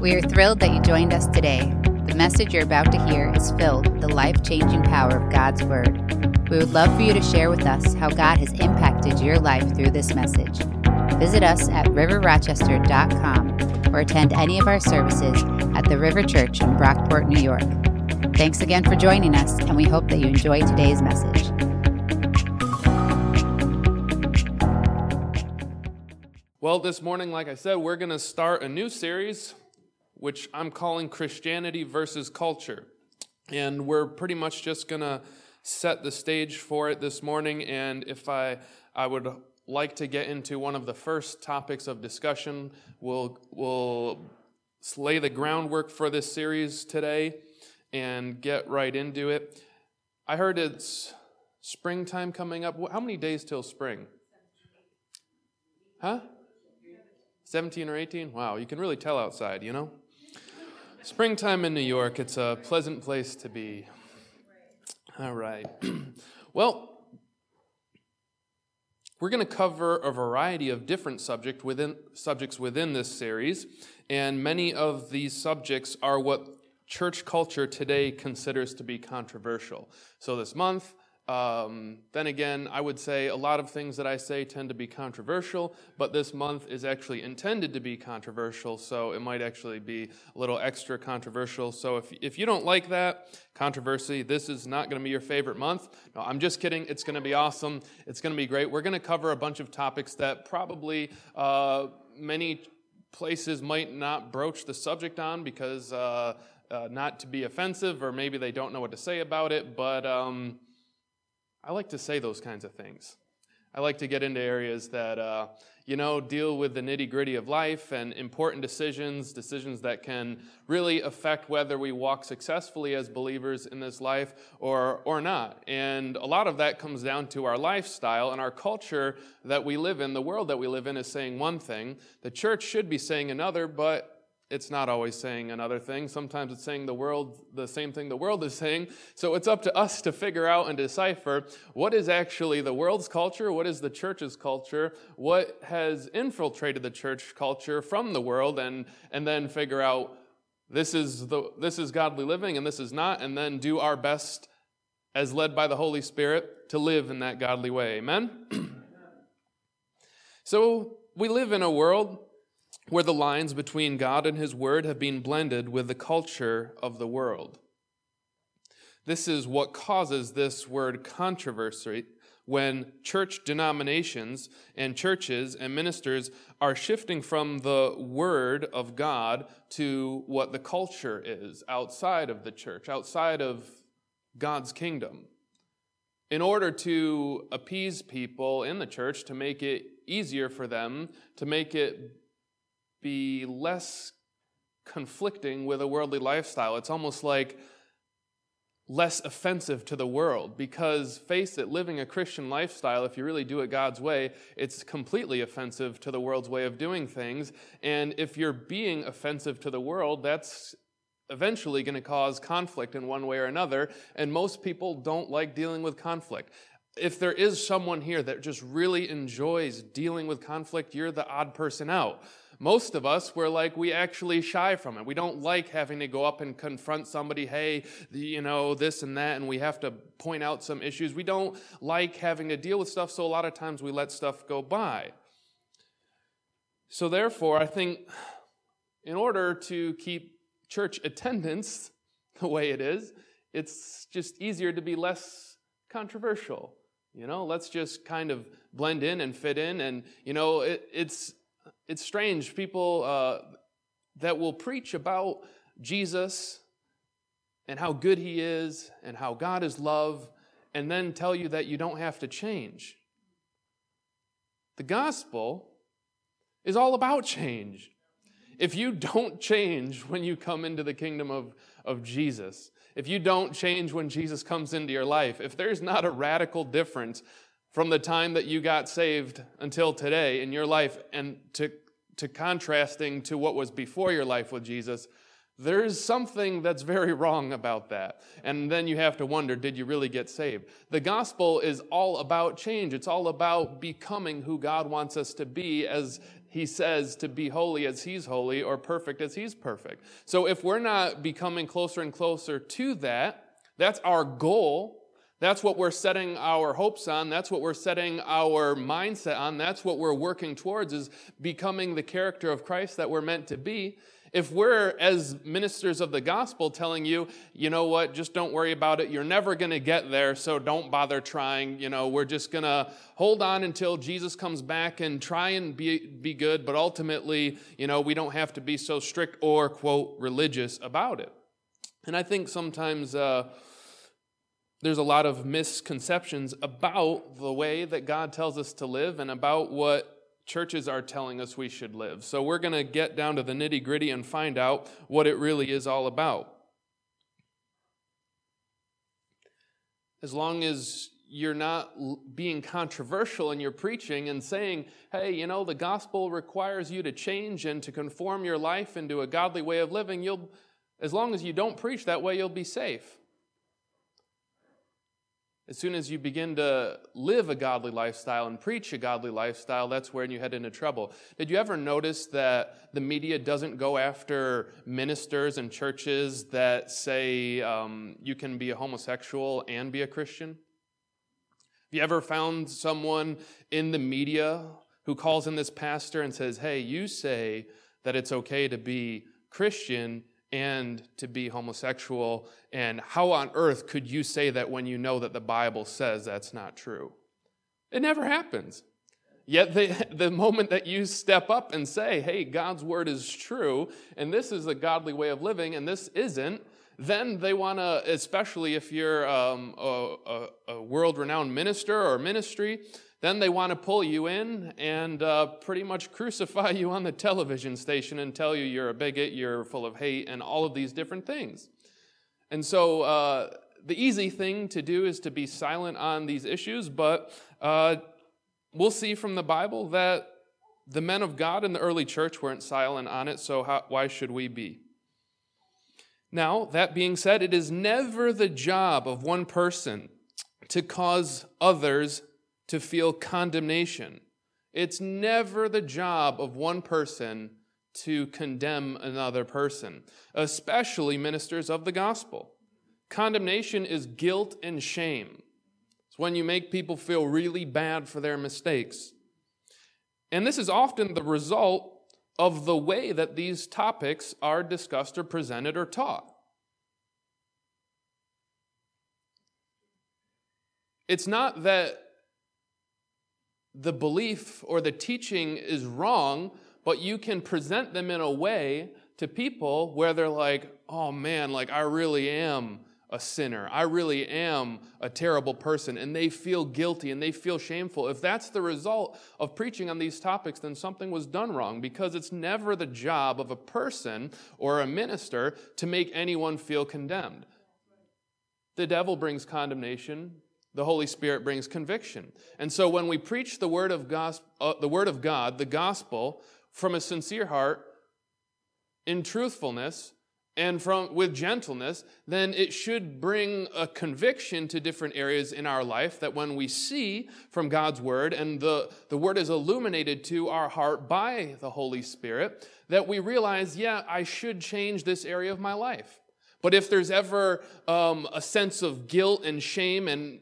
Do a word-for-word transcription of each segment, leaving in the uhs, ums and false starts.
We are thrilled that you joined us today. The message you're about to hear is filled with the life-changing power of God's Word. We would love for you to share with us how God has impacted your life through this message. Visit us at river rochester dot com or attend any of our services at the River Church in Brockport, New York. Thanks again for joining us, and we hope that you enjoy today's message. Well, this morning, like I said, we're going to start a new series, which I'm calling Christianity versus Culture. And we're pretty much just going to set the stage for it this morning. And if I, I would like to get into one of the first topics of discussion, we'll, we'll lay the groundwork for this series today and get right into it. I heard it's springtime coming up. How many days till spring? Huh? seventeen or eighteen? Wow, you can really tell outside, you know? Springtime in New York, it's a pleasant place to be. All right. Well, we're going to cover a variety of different subject within, subjects within this series, and many of these subjects are what church culture today considers to be controversial. So this month, Um, then again, I would say a lot of things that I say tend to be controversial, but this month is actually intended to be controversial, so it might actually be a little extra controversial. So if if you don't like that controversy, this is not going to be your favorite month. No, I'm just kidding. It's going to be awesome. It's going to be great. We're going to cover a bunch of topics that probably uh, many places might not broach the subject on because uh, uh, not to be offensive, or maybe they don't know what to say about it, but Um, I like to say those kinds of things. I like to get into areas that, uh, you know, deal with the nitty-gritty of life and important decisions, decisions that can really affect whether we walk successfully as believers in this life or or not. And a lot of that comes down to our lifestyle and our culture that we live in. The world that we live in is saying one thing. The church should be saying another, but it's not always saying another thing. Sometimes it's saying the world, the same thing the world is saying. So it's up to us to figure out and decipher what is actually the world's culture, what is the church's culture, what has infiltrated the church culture from the world, and and then figure out this is the this is godly living and this is not, and then do our best as led by the Holy Spirit to live in that godly way. Amen? So we live in a world where the lines between God and His Word have been blended with the culture of the world. This is what causes this word controversy when church denominations and churches and ministers are shifting from the Word of God to what the culture is outside of the church, outside of God's kingdom, in order to appease people in the church, to make it easier for them, to make it be less conflicting with a worldly lifestyle. It's almost like less offensive to the world because, face it, living a Christian lifestyle, if you really do it God's way, it's completely offensive to the world's way of doing things. And if you're being offensive to the world, that's eventually going to cause conflict in one way or another, and most people don't like dealing with conflict. If there is someone here that just really enjoys dealing with conflict, you're the odd person out. Most of us, we're like, we actually shy from it. We don't like having to go up and confront somebody, hey, you know, this and that, and we have to point out some issues. We don't like having to deal with stuff, so a lot of times we let stuff go by. So therefore, I think in order to keep church attendance the way it is, it's just easier to be less controversial. You know, let's just kind of blend in and fit in, and, you know, it, it's It's strange, people uh, that will preach about Jesus and how good He is and how God is love, and then tell you that you don't have to change. The gospel is all about change. If you don't change when you come into the kingdom of, of Jesus, if you don't change when Jesus comes into your life, if there's not a radical difference from the time that you got saved until today in your life, and to, to contrasting to what was before your life with Jesus, there's something that's very wrong about that. And then you have to wonder, did you really get saved? The gospel is all about change. It's all about becoming who God wants us to be as, he says to be holy as he's holy or perfect as he's perfect. So if we're not becoming closer and closer to that, that's our goal. That's what we're setting our hopes on. That's what we're setting our mindset on. That's what we're working towards, is becoming the character of Christ that we're meant to be. If we're, as ministers of the gospel, telling you, you know what, just don't worry about it. You're never going to get there, so don't bother trying. You know, we're just going to hold on until Jesus comes back and try and be, be good. But ultimately, you know, we don't have to be so strict or, quote, religious about it. And I think sometimes uh, there's a lot of misconceptions about the way that God tells us to live and about what churches are telling us we should live. So we're going to get down to the nitty-gritty and find out what it really is all about. As long as you're not being controversial in your preaching and saying, hey, you know, the gospel requires you to change and to conform your life into a godly way of living, you'll, as long as you don't preach that way, you'll be safe. As soon as you begin to live a godly lifestyle and preach a godly lifestyle, that's where you head into trouble. Did you ever notice that the media doesn't go after ministers and churches that say um, you can be a homosexual and be a Christian? Have you ever found someone in the media who calls in this pastor and says, hey, you say that it's okay to be Christian and to be homosexual, and how on earth could you say that when you know that the Bible says that's not true? It never happens. Yet the, the moment that you step up and say, hey, God's word is true, and this is a godly way of living, and this isn't, then they want to, especially if you're um, a, a, a world-renowned minister or ministry, then they want to pull you in and uh, pretty much crucify you on the television station and tell you you're a bigot, you're full of hate, and all of these different things. And so uh, the easy thing to do is to be silent on these issues, but uh, we'll see from the Bible that the men of God in the early church weren't silent on it, so how, why should we be? Now, that being said, it is never the job of one person to cause others to feel condemnation. It's never the job of one person to condemn another person, especially ministers of the gospel. Condemnation is guilt and shame. It's when you make people feel really bad for their mistakes. And this is often the result of the way that these topics are discussed or presented or taught. It's not that the belief or the teaching is wrong, but you can present them in a way to people where they're like, oh man, like I really am a sinner. I really am a terrible person. And they feel guilty and they feel shameful. If that's the result of preaching on these topics, then something was done wrong, because it's never the job of a person or a minister to make anyone feel condemned. The devil brings condemnation. The Holy Spirit brings conviction. And so when we preach the word of gos- uh, the word of God, the gospel, from a sincere heart, in truthfulness, and from with gentleness, then it should bring a conviction to different areas in our life that when we see from God's word, and the, the word is illuminated to our heart by the Holy Spirit, that we realize, yeah, I should change this area of my life. But if there's ever um, a sense of guilt and shame and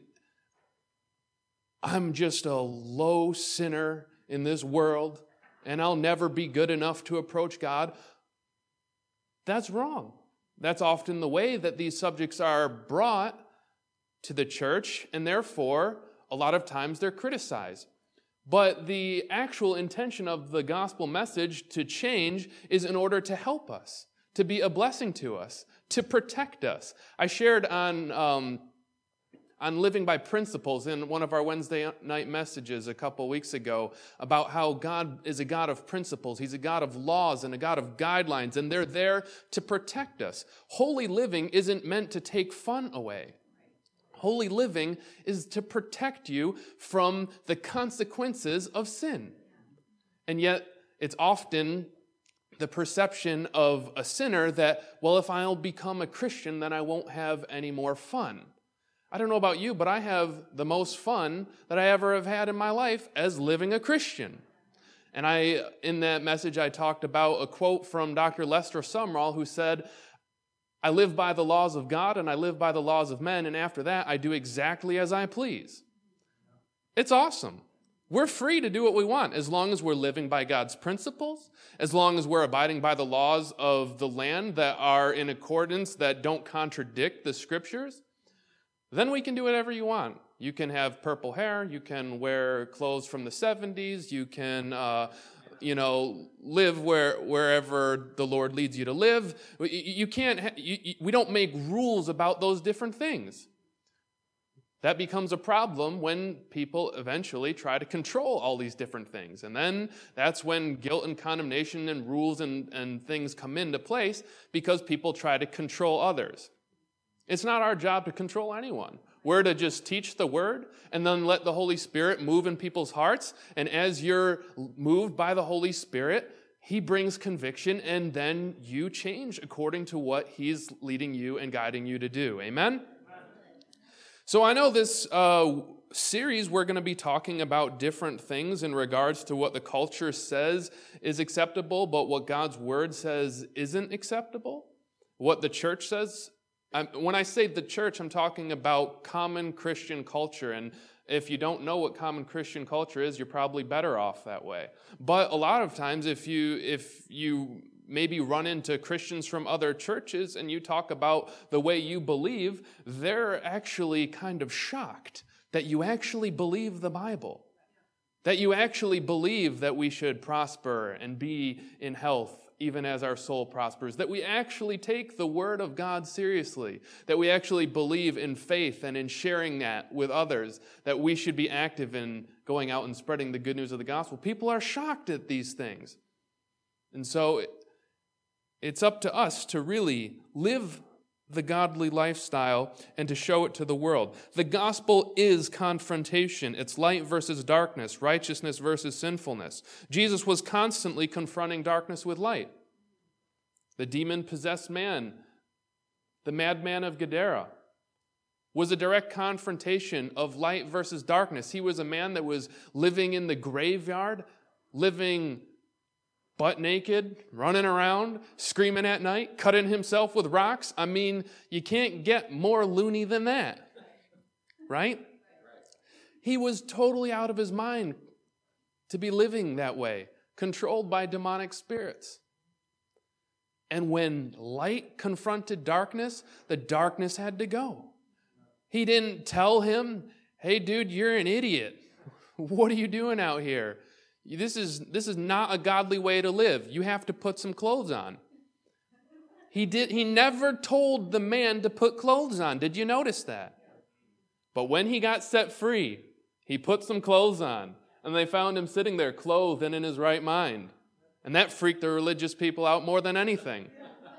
I'm just a low sinner in this world, and I'll never be good enough to approach God, that's wrong. That's often the way that these subjects are brought to the church, and therefore, a lot of times they're criticized. But the actual intention of the gospel message to change is in order to help us, to be a blessing to us, to protect us. I shared on... Um, on living by principles in one of our Wednesday night messages a couple weeks ago about how God is a God of principles. He's a God of laws and a God of guidelines, and they're there to protect us. Holy living isn't meant to take fun away. Holy living is to protect you from the consequences of sin. And yet, it's often the perception of a sinner that, well, if I'll become a Christian, then I won't have any more fun. I don't know about you, but I have the most fun that I ever have had in my life as living a Christian. And I, in that message, I talked about a quote from Doctor Lester Sumrall, who said, "I live by the laws of God and I live by the laws of men, and after that I do exactly as I please." It's awesome. We're free to do what we want as long as we're living by God's principles, as long as we're abiding by the laws of the land that are in accordance, that don't contradict the scriptures. Then we can do whatever you want. You can have purple hair, you can wear clothes from the seventies, you can, uh, you know, live where wherever the Lord leads you to live. You can't. Ha- you, you, we don't make rules about those different things. That becomes a problem when people eventually try to control all these different things. And then that's when guilt and condemnation and rules and, and things come into place, because people try to control others. It's not our job to control anyone. We're to just teach the word and then let the Holy Spirit move in people's hearts. And as you're moved by the Holy Spirit, he brings conviction, and then you change according to what he's leading you and guiding you to do. Amen? So I know this uh, series, we're going to be talking about different things in regards to what the culture says is acceptable, but what God's word says isn't acceptable. What the church says. I'm, when I say the church, I'm talking about common Christian culture. And if you don't know what common Christian culture is, you're probably better off that way. But a lot of times, if you if you maybe run into Christians from other churches and you talk about the way you believe, they're actually kind of shocked that you actually believe the Bible, that you actually believe that we should prosper and be in health even as our soul prospers, that we actually take the Word of God seriously, that we actually believe in faith and in sharing that with others, that we should be active in going out and spreading the good news of the gospel. People are shocked at these things. And so it's up to us to really live the godly lifestyle and to show it to the world. The gospel is confrontation. It's light versus darkness, righteousness versus sinfulness. Jesus was constantly confronting darkness with light. The demon-possessed man, the madman of Gadara, was a direct confrontation of light versus darkness. He was a man that was living in the graveyard, living butt naked, running around, screaming at night, cutting himself with rocks. I mean, you can't get more loony than that, right? He was totally out of his mind to be living that way, controlled by demonic spirits. And when light confronted darkness, the darkness had to go. He didn't tell him, "Hey, dude, you're an idiot. What are you doing out here? This is this is not a godly way to live. You have to put some clothes on." He did. He never told the man to put clothes on. Did you notice that? But when he got set free, he put some clothes on, and they found him sitting there clothed and in his right mind. And that freaked the religious people out more than anything.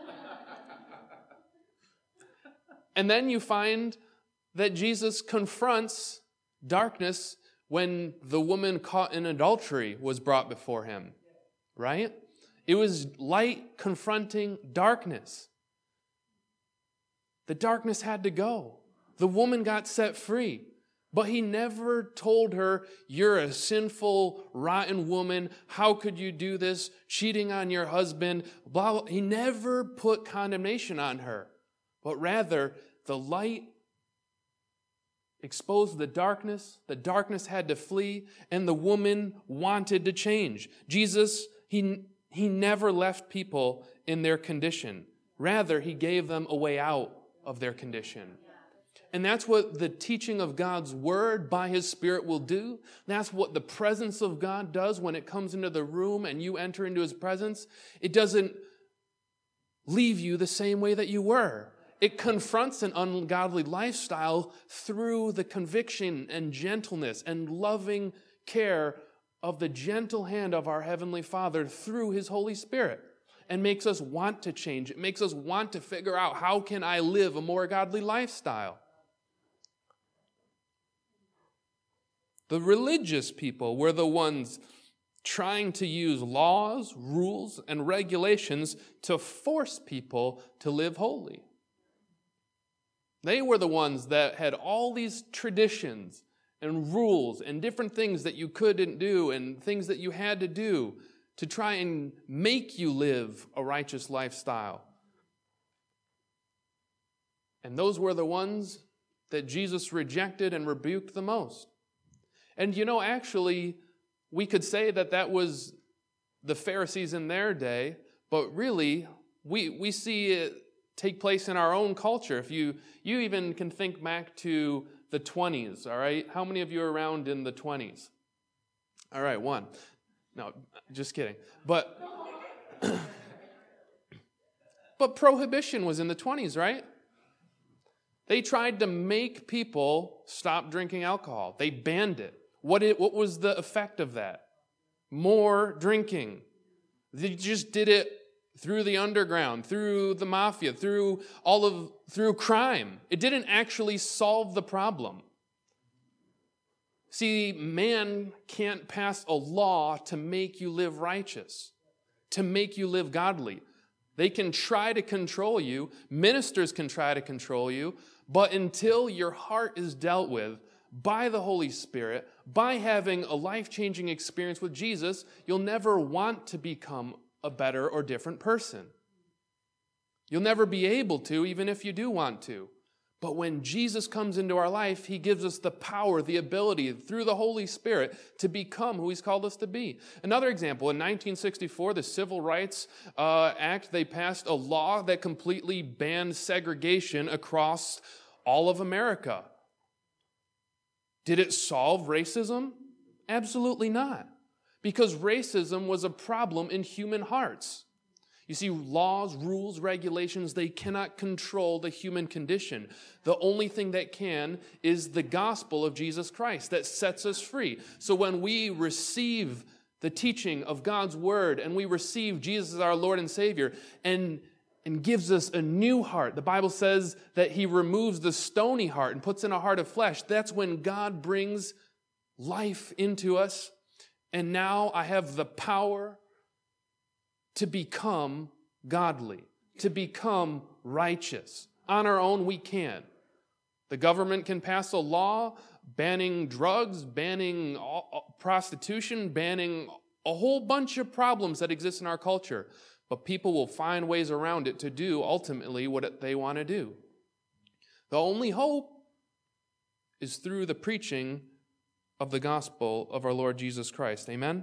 And then you find that Jesus confronts darkness when the woman caught in adultery was brought before him, right? It was light confronting darkness. The darkness had to go. The woman got set free. But he never told her, "You're a sinful, rotten woman. How could you do this? Cheating on your husband." Blah, blah. He never put condemnation on her. But rather, the light exposed the darkness. The darkness had to flee, and the woman wanted to change. Jesus, he, he never left people in their condition. Rather, he gave them a way out of their condition. And that's what the teaching of God's word by his Spirit will do. That's what the presence of God does when it comes into the room and you enter into his presence. It doesn't leave you the same way that you were. It confronts an ungodly lifestyle through the conviction and gentleness and loving care of the gentle hand of our Heavenly Father through his Holy Spirit, and makes us want to change. It makes us want to figure out, how can I live a more godly lifestyle? The religious people were the ones trying to use laws, rules, and regulations to force people to live holy. They were the ones that had all these traditions and rules and different things that you couldn't do and things that you had to do to try and make you live a righteous lifestyle. And those were the ones that Jesus rejected and rebuked the most. And you know, actually, we could say that that was the Pharisees in their day, but really, we we see it take place in our own culture. If you you even can think back to the twenties, all right? How many of you are around in the twenties? All right, one. No, just kidding. But but prohibition was in the twenties, right? They tried to make people stop drinking alcohol. They banned it. What it, what was the effect of that? More drinking. They just did it through the underground, through the mafia, through all of through crime. It didn't actually solve the problem. See, man can't pass a law to make you live righteous, to make you live godly. They can try to control you. Ministers can try to control you. But until your heart is dealt with by the Holy Spirit, by having a life-changing experience with Jesus, you'll never want to become a better or different person. You'll never be able to, even if you do want to. But when Jesus comes into our life, he gives us the power, the ability, through the Holy Spirit, to become who he's called us to be. Another example, in nineteen sixty-four, the Civil Rights uh, Act, they passed a law that completely banned segregation across all of America. Did it solve racism? Absolutely not. Because racism was a problem in human hearts. You see, laws, rules, regulations, they cannot control the human condition. The only thing that can is the gospel of Jesus Christ that sets us free. So when we receive the teaching of God's word and we receive Jesus as our Lord and Savior and, and gives us a new heart, the Bible says that he removes the stony heart and puts in a heart of flesh. That's when God brings life into us. And now I have the power to become godly, to become righteous. On our own, we can't. The government can pass a law banning drugs, banning all, prostitution, banning a whole bunch of problems that exist in our culture. But people will find ways around it to do ultimately what they want to do. The only hope is through the preaching of the gospel of our Lord Jesus Christ. Amen?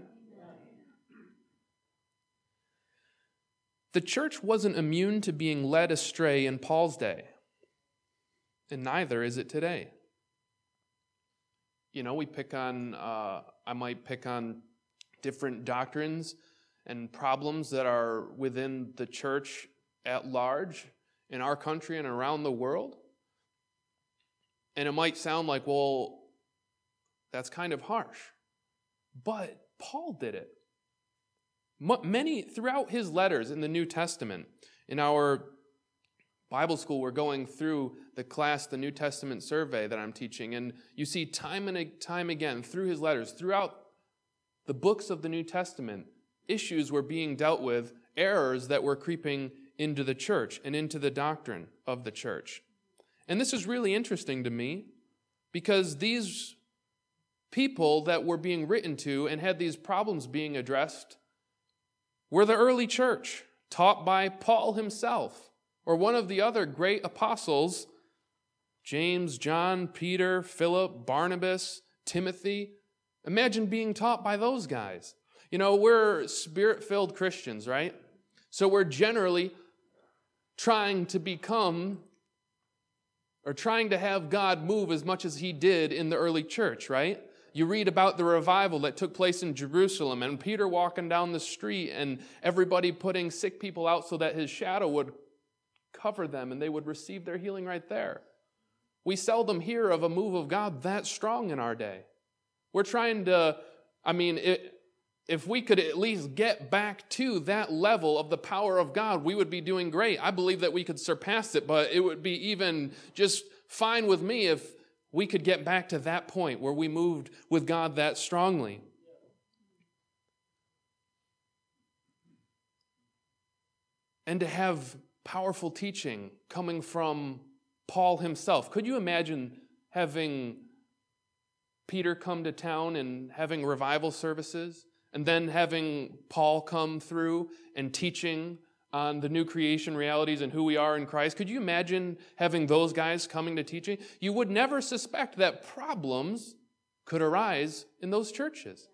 The church wasn't immune to being led astray in Paul's day, and neither is it today. You know, we pick on, uh, I might pick on different doctrines and problems that are within the church at large in our country and around the world. And it might sound like, well, that's kind of harsh. But Paul did it. Many, throughout his letters in the New Testament, in our Bible school, we're going through the class, the New Testament survey that I'm teaching, and you see time and time again through his letters, throughout the books of the New Testament, issues were being dealt with, errors that were creeping into the church and into the doctrine of the church. And this is really interesting to me because these people that were being written to and had these problems being addressed were the early church, taught by Paul himself, or one of the other great apostles, James, John, Peter, Philip, Barnabas, Timothy. Imagine being taught by those guys. You know, we're spirit-filled Christians, right? So we're generally trying to become, or trying to have God move as much as he did in the early church, right? You read about the revival that took place in Jerusalem and Peter walking down the street and everybody putting sick people out so that his shadow would cover them and they would receive their healing right there. We seldom hear of a move of God that strong in our day. We're trying to, I mean, it, if we could at least get back to that level of the power of God, we would be doing great. I believe that we could surpass it, but it would be even just fine with me if we could get back to that point where we moved with God that strongly. And to have powerful teaching coming from Paul himself. Could you imagine having Peter come to town and having revival services, and then having Paul come through and teaching on the new creation realities and who we are in Christ. Could you imagine having those guys coming to teaching? You would never suspect that problems could arise in those churches.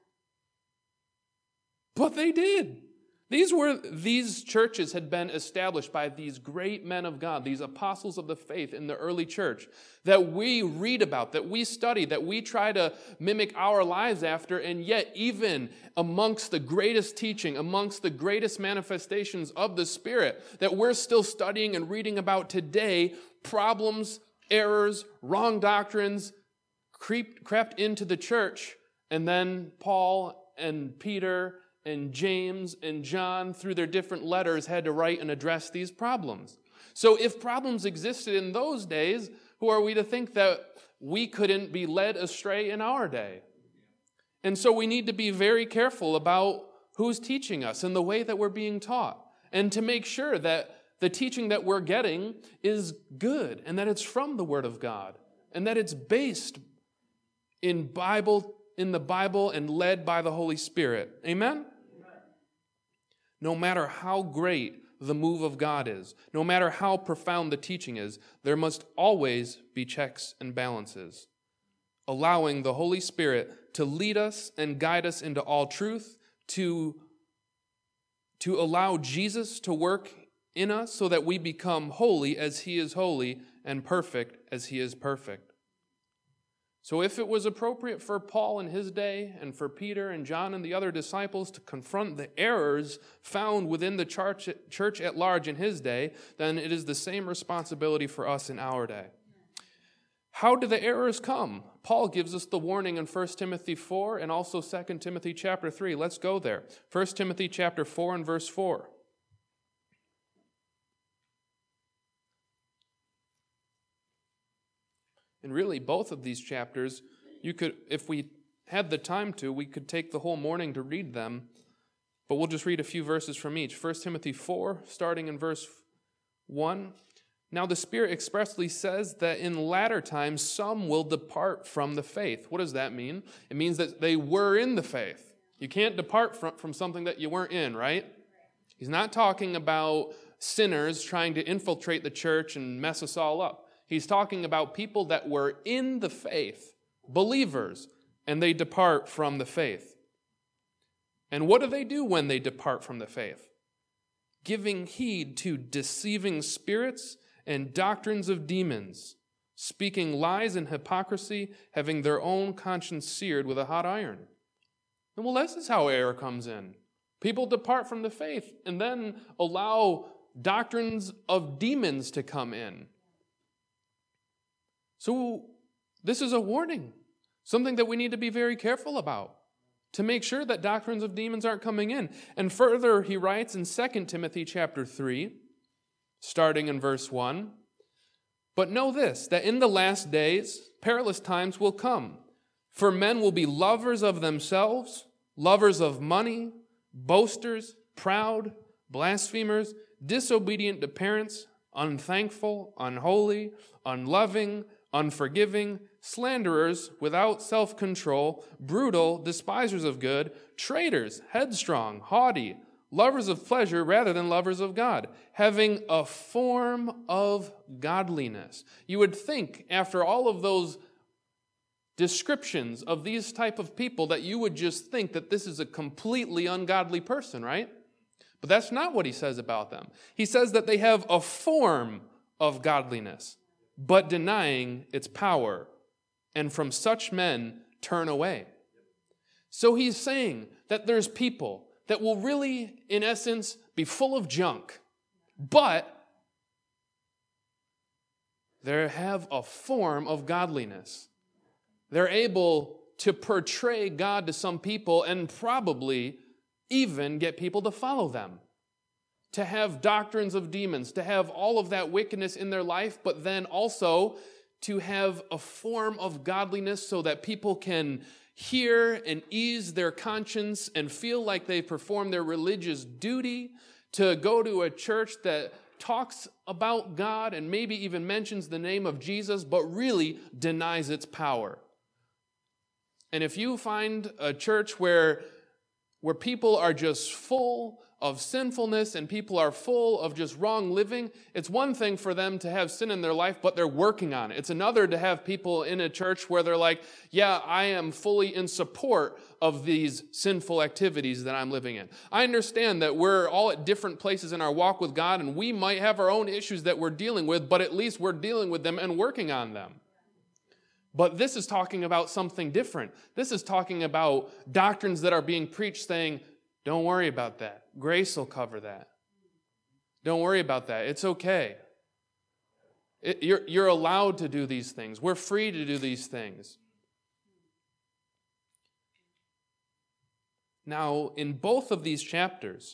But they did. These were these churches had been established by these great men of God, these apostles of the faith in the early church that we read about, that we study, that we try to mimic our lives after, and yet even amongst the greatest teaching, amongst the greatest manifestations of the Spirit that we're still studying and reading about today, problems, errors, wrong doctrines creeped, crept into the church, and then Paul and Peter and James and John, through their different letters, had to write and address these problems. So if problems existed in those days, who are we to think that we couldn't be led astray in our day? And so we need to be very careful about who's teaching us and the way that we're being taught, and to make sure that the teaching that we're getting is good, and that it's from the Word of God, and that it's based in Bible in the Bible and led by the Holy Spirit. Amen? No matter how great the move of God is, no matter how profound the teaching is, there must always be checks and balances, allowing the Holy Spirit to lead us and guide us into all truth, to, to allow Jesus to work in us so that we become holy as He is holy and perfect as He is perfect. So if it was appropriate for Paul in his day and for Peter and John and the other disciples to confront the errors found within the church, church at large in his day, then it is the same responsibility for us in our day. How do the errors come? Paul gives us the warning in First Timothy four and also Second Timothy chapter three. Let's go there. First Timothy chapter four and verse four. And really, both of these chapters, you could, if we had the time to, we could take the whole morning to read them, but we'll just read a few verses from each. First Timothy four, starting in verse one. Now the Spirit expressly says that in latter times some will depart from the faith. What does that mean? It means that they were in the faith. You can't depart from, from something that you weren't in, right? He's not talking about sinners trying to infiltrate the church and mess us all up. He's talking about people that were in the faith, believers, and they depart from the faith. And what do they do when they depart from the faith? Giving heed to deceiving spirits and doctrines of demons, speaking lies and hypocrisy, having their own conscience seared with a hot iron. And well, this is how error comes in. People depart from the faith and then allow doctrines of demons to come in. So this is a warning, something that we need to be very careful about, to make sure that doctrines of demons aren't coming in. And further, he writes in Second Timothy chapter three, starting in verse one, "But know this, that in the last days perilous times will come, for men will be lovers of themselves, lovers of money, boasters, proud, blasphemers, disobedient to parents, unthankful, unholy, unloving, unforgiving, slanderers, without self-control, brutal, despisers of good, traitors, headstrong, haughty, lovers of pleasure rather than lovers of God, having a form of godliness." You would think, after all of those descriptions of these type of people, that you would just think that this is a completely ungodly person, right? But that's not what he says about them. He says that they have a form of godliness, but denying its power, and from such men turn away. So he's saying that there's people that will really, in essence, be full of junk, but they have a form of godliness. They're able to portray God to some people and probably even get people to follow them, to have doctrines of demons, to have all of that wickedness in their life, but then also to have a form of godliness so that people can hear and ease their conscience and feel like they perform their religious duty, to go to a church that talks about God and maybe even mentions the name of Jesus, but really denies its power. And if you find a church where, where people are just full of sinfulness and people are full of just wrong living, it's one thing for them to have sin in their life, but they're working on it. It's another to have people in a church where they're like, yeah, I am fully in support of these sinful activities that I'm living in. I understand that we're all at different places in our walk with God, and we might have our own issues that we're dealing with, but at least we're dealing with them and working on them. But this is talking about something different. This is talking about doctrines that are being preached saying, don't worry about that. Grace will cover that. Don't worry about that. It's okay. It, you're, you're allowed to do these things. We're free to do these things. Now, in both of these chapters,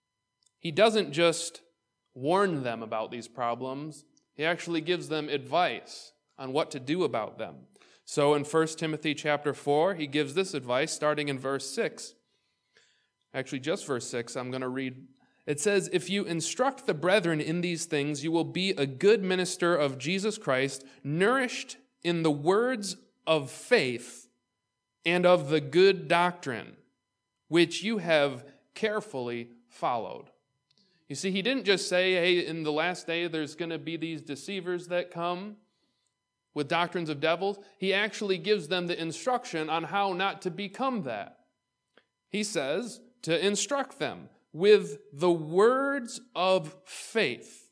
he doesn't just warn them about these problems. He actually gives them advice on what to do about them. So in First Timothy chapter four, he gives this advice starting in verse six. Actually, just verse six, I'm going to read. It says, if you instruct the brethren in these things, you will be a good minister of Jesus Christ, nourished in the words of faith and of the good doctrine, which you have carefully followed. You see, he didn't just say, hey, in the last day there's going to be these deceivers that come with doctrines of devils. He actually gives them the instruction on how not to become that. He says to instruct them with the words of faith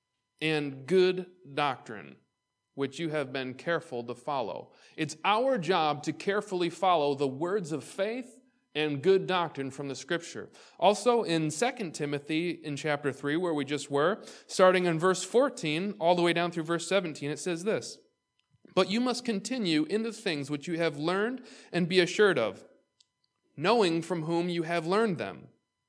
and good doctrine, which you have been careful to follow. It's our job to carefully follow the words of faith and good doctrine from the Scripture. Also in Second Timothy in chapter three, where we just were, starting in verse fourteen all the way down through verse seventeen, it says this, but you must continue in the things which you have learned and be assured of, knowing from whom you have learned them,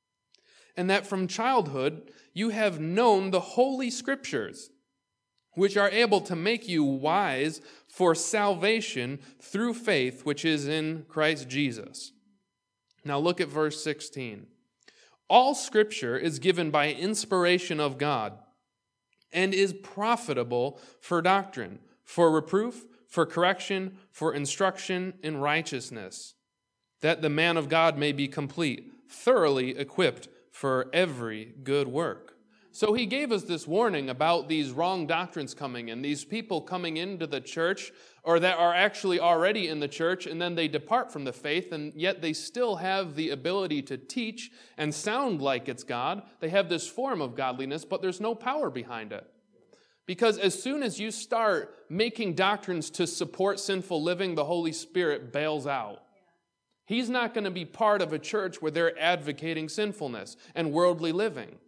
and that from childhood you have known the Holy Scriptures, which are able to make you wise for salvation through faith which is in Christ Jesus. Now look at verse sixteen. All Scripture is given by inspiration of God and is profitable for doctrine, for reproof, for correction, for instruction in righteousness, that the man of God may be complete, thoroughly equipped for every good work. So he gave us this warning about these wrong doctrines coming in, these people coming into the church, or that are actually already in the church, and then they depart from the faith, and yet they still have the ability to teach and sound like it's God. They have this form of godliness, but there's no power behind it. Because as soon as you start making doctrines to support sinful living, the Holy Spirit bails out. He's not going to be part of a church where they're advocating sinfulness and worldly living.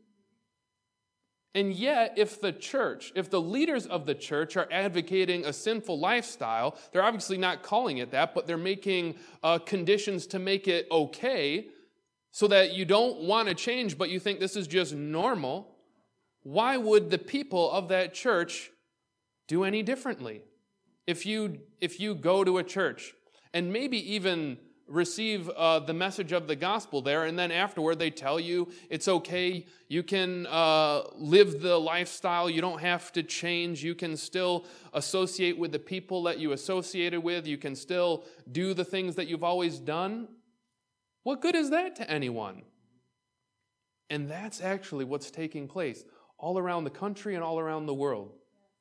And yet, if the church, if the leaders of the church are advocating a sinful lifestyle, they're obviously not calling it that, but they're making uh, conditions to make it okay so that you don't want to change, but you think this is just normal. Why would the people of that church do any differently? If you, if you go to a church and maybe even receive uh, the message of the gospel there, and then afterward they tell you it's okay, you can uh, live the lifestyle, you don't have to change, you can still associate with the people that you associated with, you can still do the things that you've always done. What good is that to anyone? And that's actually what's taking place all around the country and all around the world.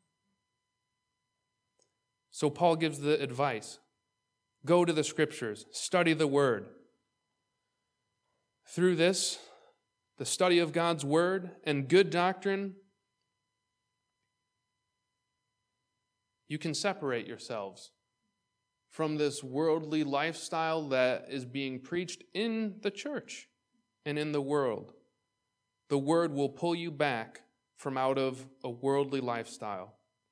So Paul gives the advice. Go to the Scriptures, study the Word. Through this, the study of God's Word and good doctrine, you can separate yourselves from this worldly lifestyle that is being preached in the church and in the world. The Word will pull you back from out of a worldly lifestyle.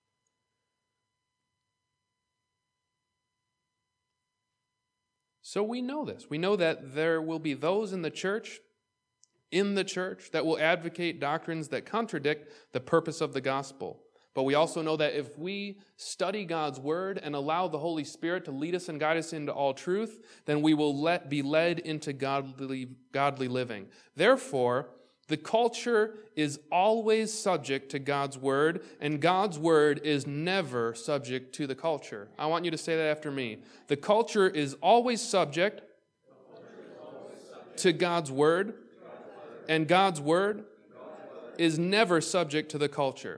So we know this. We know that there will be those in the church, in the church, that will advocate doctrines that contradict the purpose of the gospel. But we also know that if we study God's word and allow the Holy Spirit to lead us and guide us into all truth, then we will let, be led into godly, godly living. Therefore, The culture is always subject to God's word, and God's word is never subject to the culture. I want you to say that after me. The culture is always subject to God's word, and God's word is never subject to the culture.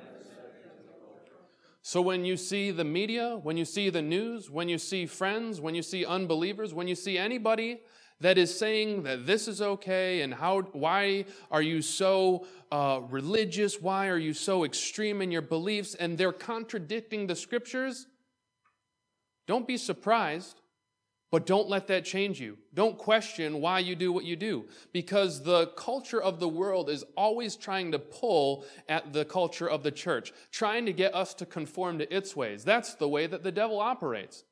So when you see the media, when you see the news, when you see friends, when you see unbelievers, when you see anybody that is saying that this is okay and how, why are you so uh, religious, why are you so extreme in your beliefs, and they're contradicting the scriptures, don't be surprised, but don't let that change you. Don't question why you do what you do, because the culture of the world is always trying to pull at the culture of the church, trying to get us to conform to its ways. That's the way that the devil operates.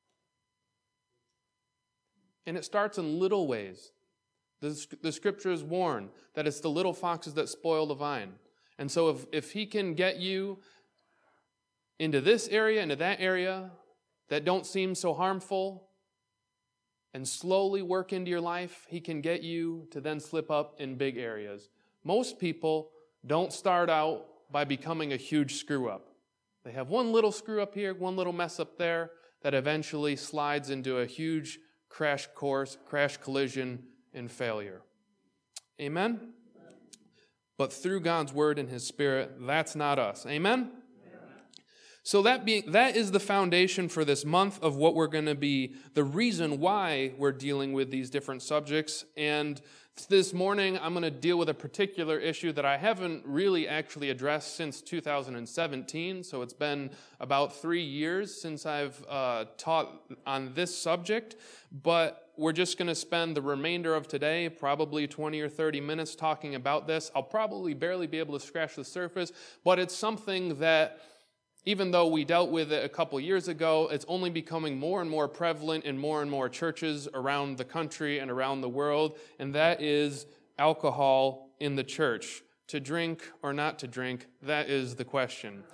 And it starts in little ways. The, the scriptures warn that it's the little foxes that spoil the vine. And so if, if he can get you into this area, into that area, that don't seem so harmful, and slowly work into your life, he can get you to then slip up in big areas. Most people don't start out by becoming a huge screw-up. They have one little screw-up here, one little mess up there, that eventually slides into a huge crash course, crash collision, and failure. Amen? But through God's word and his spirit, that's not us. Amen? So that being that is the foundation for this month of what we're going to be, the reason why we're dealing with these different subjects. And this morning, I'm going to deal with a particular issue that I haven't really actually addressed since two thousand seventeen. So it's been about three years since I've uh, taught on this subject. But we're just going to spend the remainder of today, probably twenty or thirty minutes, talking about this. I'll probably barely be able to scratch the surface, but it's something that, even though we dealt with it a couple years ago, it's only becoming more and more prevalent in more and more churches around the country and around the world, and that is alcohol in the church. To drink or not to drink, that is the question.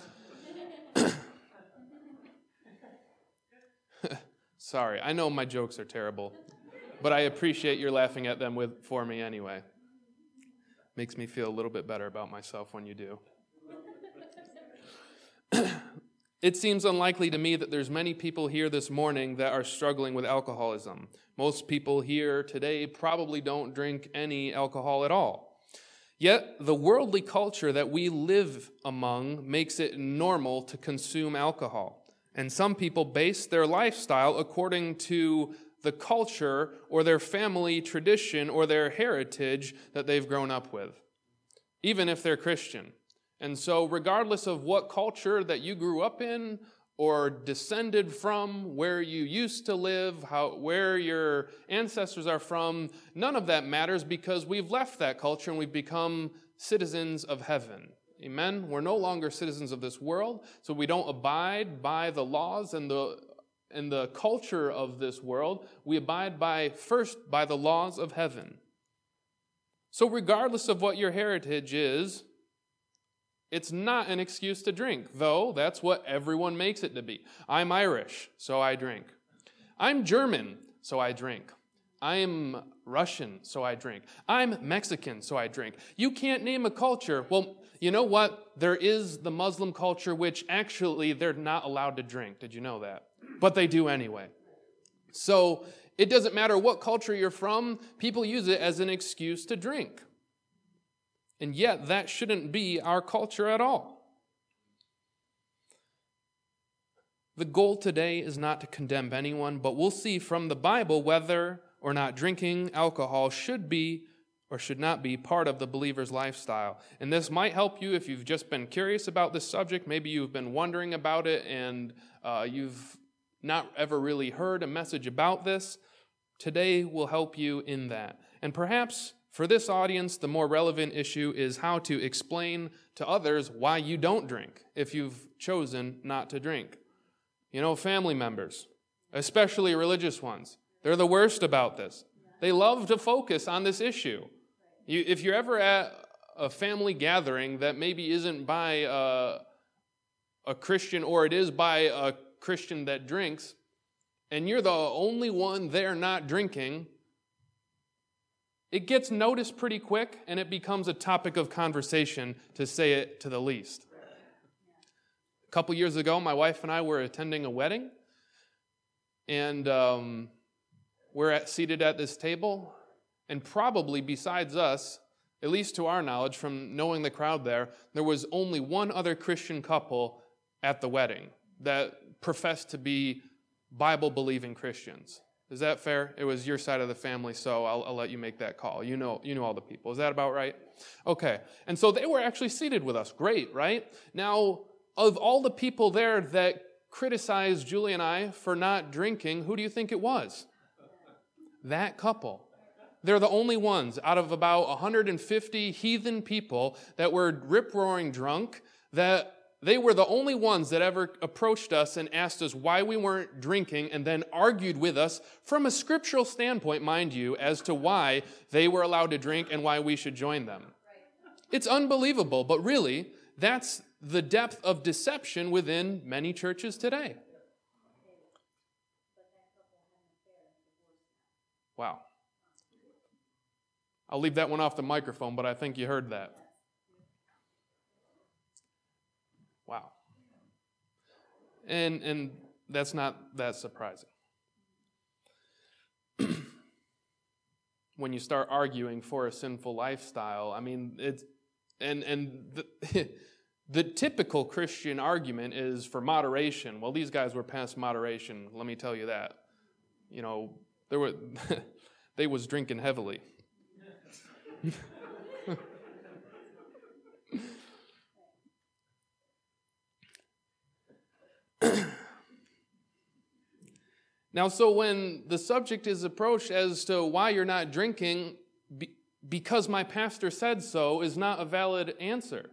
Sorry, I know my jokes are terrible, but I appreciate your laughing at them with for me anyway. Makes me feel a little bit better about myself when you do. It seems unlikely to me that there's many people here this morning that are struggling with alcoholism. Most people here today probably don't drink any alcohol at all. Yet the worldly culture that we live among makes it normal to consume alcohol. And some people base their lifestyle according to the culture or their family tradition or their heritage that they've grown up with, even if they're Christian. And so regardless of what culture that you grew up in or descended from, where you used to live, how, where your ancestors are from, none of that matters because we've left that culture and we've become citizens of heaven. Amen? We're no longer citizens of this world, so we don't abide by the laws and the and the culture of this world. We abide by first by the laws of heaven. So regardless of what your heritage is, it's not an excuse to drink, though that's what everyone makes it to be. I'm Irish, so I drink. I'm German, so I drink. I'm Russian, so I drink. I'm Mexican, so I drink. You can't name a culture. Well, you know what? There is the Muslim culture, which actually they're not allowed to drink. Did you know that? But they do anyway. So it doesn't matter what culture you're from, people use it as an excuse to drink. And yet, that shouldn't be our culture at all. The goal today is not to condemn anyone, but we'll see from the Bible whether or not drinking alcohol should be or should not be part of the believer's lifestyle. And this might help you if you've just been curious about this subject. Maybe you've been wondering about it and uh, you've not ever really heard a message about this. Today will help you in that. And perhaps for this audience, the more relevant issue is how to explain to others why you don't drink if you've chosen not to drink. You know, family members, especially religious ones, they're the worst about this. They love to focus on this issue. You, if you're ever at a family gathering that maybe isn't by a, a Christian or it is by a Christian that drinks, and you're the only one there not drinking, it gets noticed pretty quick, and it becomes a topic of conversation, to say it to the least. A couple years ago, my wife and I were attending a wedding, and um, we're at, seated at this table, and probably besides us, at least to our knowledge, from knowing the crowd there, there was only one other Christian couple at the wedding that professed to be Bible-believing Christians. Is that fair? It was your side of the family, so I'll, I'll let you make that call. You know, you know all the people. Is that about right? Okay. And so they were actually seated with us. Great, right? Now, of all the people there that criticized Julie and I for not drinking, who do you think it was? That couple. They're the only ones out of about one hundred fifty heathen people that were rip-roaring drunk, that they were the only ones that ever approached us and asked us why we weren't drinking, and then argued with us from a scriptural standpoint, mind you, as to why they were allowed to drink and why we should join them. It's unbelievable, but really, that's the depth of deception within many churches today. Wow. I'll leave that one off the microphone, but I think you heard that. Wow. And and that's not that surprising. When you start arguing for a sinful lifestyle, I mean, it's, and, and the, the typical Christian argument is for moderation. Well, these guys were past moderation, let me tell you that. You know, there were they was drinking heavily. Now, so when the subject is approached as to why you're not drinking, be, because my pastor said so, is not a valid answer.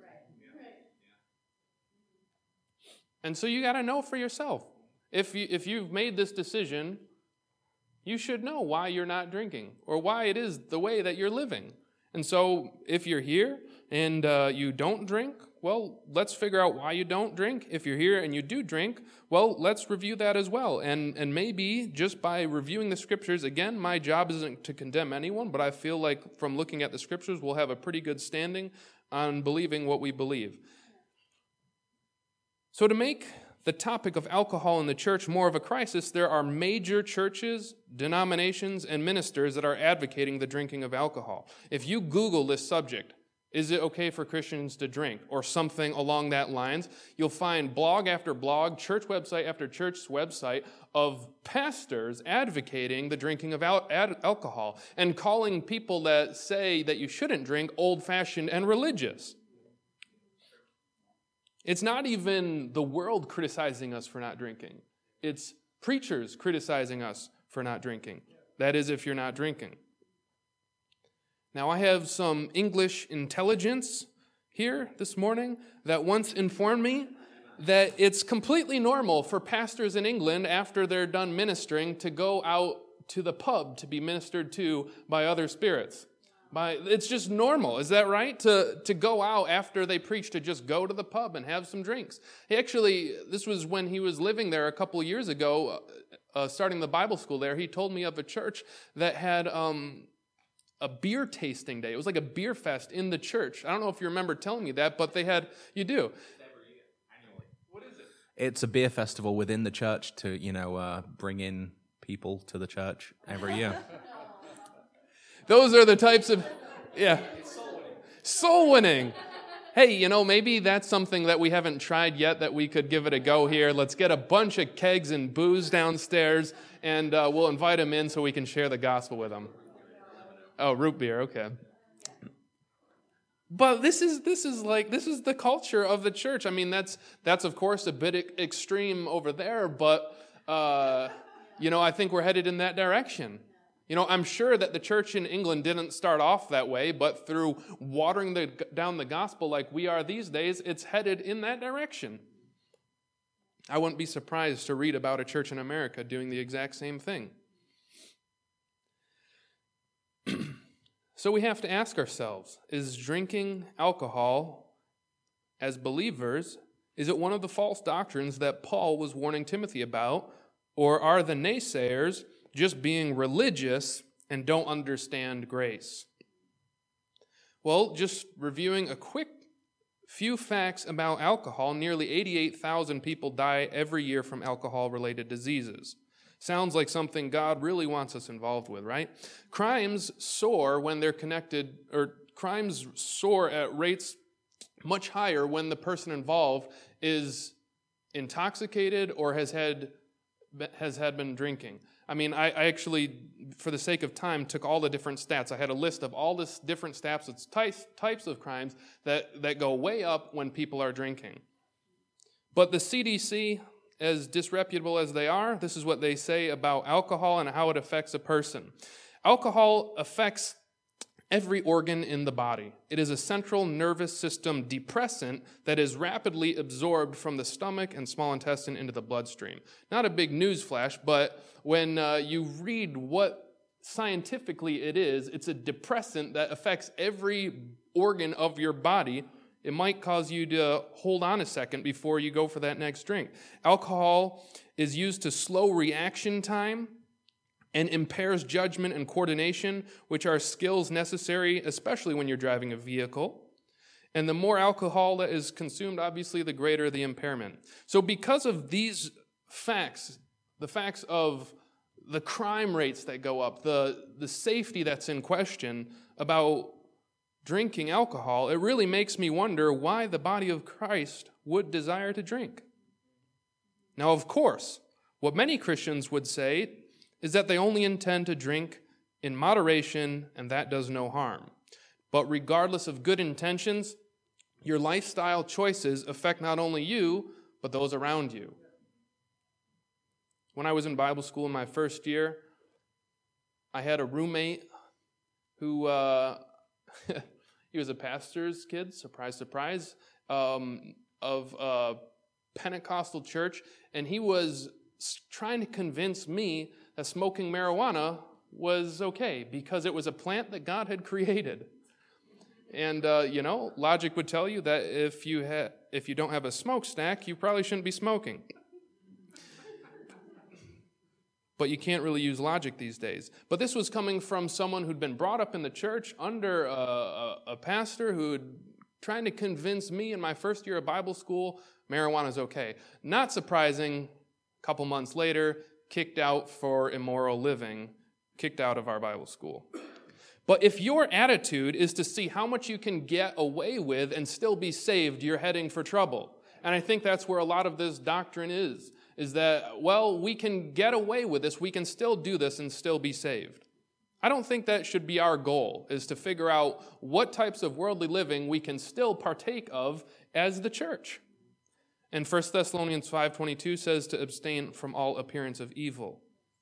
And so you got to know for yourself. If you, if you've made this decision, you should know why you're not drinking or why it is the way that you're living. And so if you're here and uh, you don't drink, well, let's figure out why you don't drink. If you're here and you do drink, well, let's review that as well. And and maybe just by reviewing the scriptures, again, my job isn't to condemn anyone, but I feel like from looking at the scriptures, we'll have a pretty good standing on believing what we believe. So to make the topic of alcohol in the church more of a crisis, there are major churches, denominations, and ministers that are advocating the drinking of alcohol. If you Google this subject, is it okay for Christians to drink, or something along that lines, you'll find blog after blog, church website after church website of pastors advocating the drinking of al- ad- alcohol and calling people that say that you shouldn't drink old-fashioned and religious. It's not even the world criticizing us for not drinking. It's preachers criticizing us for not drinking. That is, if you're not drinking. Now, I have some English intelligence here this morning that once informed me that it's completely normal for pastors in England, after they're done ministering, to go out to the pub to be ministered to by other spirits. By, it's just normal, is that right? To, to go out after they preach, to just go to the pub and have some drinks. He actually, this was when he was living there a couple of years ago, uh, starting the Bible school there. He told me of a church that had um, a beer tasting day. It was like a beer fest in the church. I don't know if you remember telling me that, but they had, you do. What is it? It's a beer festival within the church to, you know, uh, bring in people to the church every year. Those are the types of, yeah. Soul winning. Hey, you know, maybe that's something that we haven't tried yet that we could give it a go here. Let's get a bunch of kegs and booze downstairs, and uh, we'll invite them in so we can share the gospel with them. Oh, root beer, okay. But this is this is like this is the culture of the church. I mean, that's that's of course a bit e- extreme over there, but uh, you know, I think we're headed in that direction. You know, I'm sure that the church in England didn't start off that way, but through watering the, down the gospel like we are these days, it's headed in that direction. I wouldn't be surprised to read about a church in America doing the exact same thing. So we have to ask ourselves, is drinking alcohol as believers, is it one of the false doctrines that Paul was warning Timothy about, or are the naysayers just being religious and don't understand grace? Well, just reviewing a quick few facts about alcohol, nearly eighty-eight thousand people die every year from alcohol-related diseases. Sounds like something God really wants us involved with, right? Crimes soar when they're connected, or crimes soar at rates much higher when the person involved is intoxicated or has had has had been drinking. I mean, I, I actually, for the sake of time, took all the different stats. I had a list of all the different stats, it's types, types of crimes that, that go way up when people are drinking. But the C D C, as disreputable as they are, this is what they say about alcohol and how it affects a person. Alcohol affects every organ in the body. It is a central nervous system depressant that is rapidly absorbed from the stomach and small intestine into the bloodstream. Not a big news flash, but when uh, you read what scientifically it is, it's a depressant that affects every organ of your body. It might cause you to hold on a second before you go for that next drink. Alcohol is used to slow reaction time and impairs judgment and coordination, which are skills necessary, especially when you're driving a vehicle. And the more alcohol that is consumed, obviously, the greater the impairment. So because of these facts, the facts of the crime rates that go up, the, the safety that's in question about drinking alcohol, it really makes me wonder why the body of Christ would desire to drink. Now, of course, what many Christians would say is that they only intend to drink in moderation, and that does no harm. But regardless of good intentions, your lifestyle choices affect not only you, but those around you. When I was in Bible school in my first year, I had a roommate who, uh, he was a pastor's kid, surprise, surprise, um, of a Pentecostal church, and he was trying to convince me that smoking marijuana was okay because it was a plant that God had created. And, uh, you know, logic would tell you that if you ha- if you don't have a smokestack, you probably shouldn't be smoking. But you can't really use logic these days. But this was coming from someone who'd been brought up in the church under a, a, a pastor who'd trying to convince me in my first year of Bible school marijuana's okay. Not surprising, a couple months later, kicked out for immoral living, kicked out of our Bible school. But if your attitude is to see how much you can get away with and still be saved, you're heading for trouble. And I think that's where a lot of this doctrine is, is that, well, we can get away with this, we can still do this and still be saved. I don't think that should be our goal, is to figure out what types of worldly living we can still partake of as the church. And First Thessalonians five twenty-two says to abstain from all appearance of evil.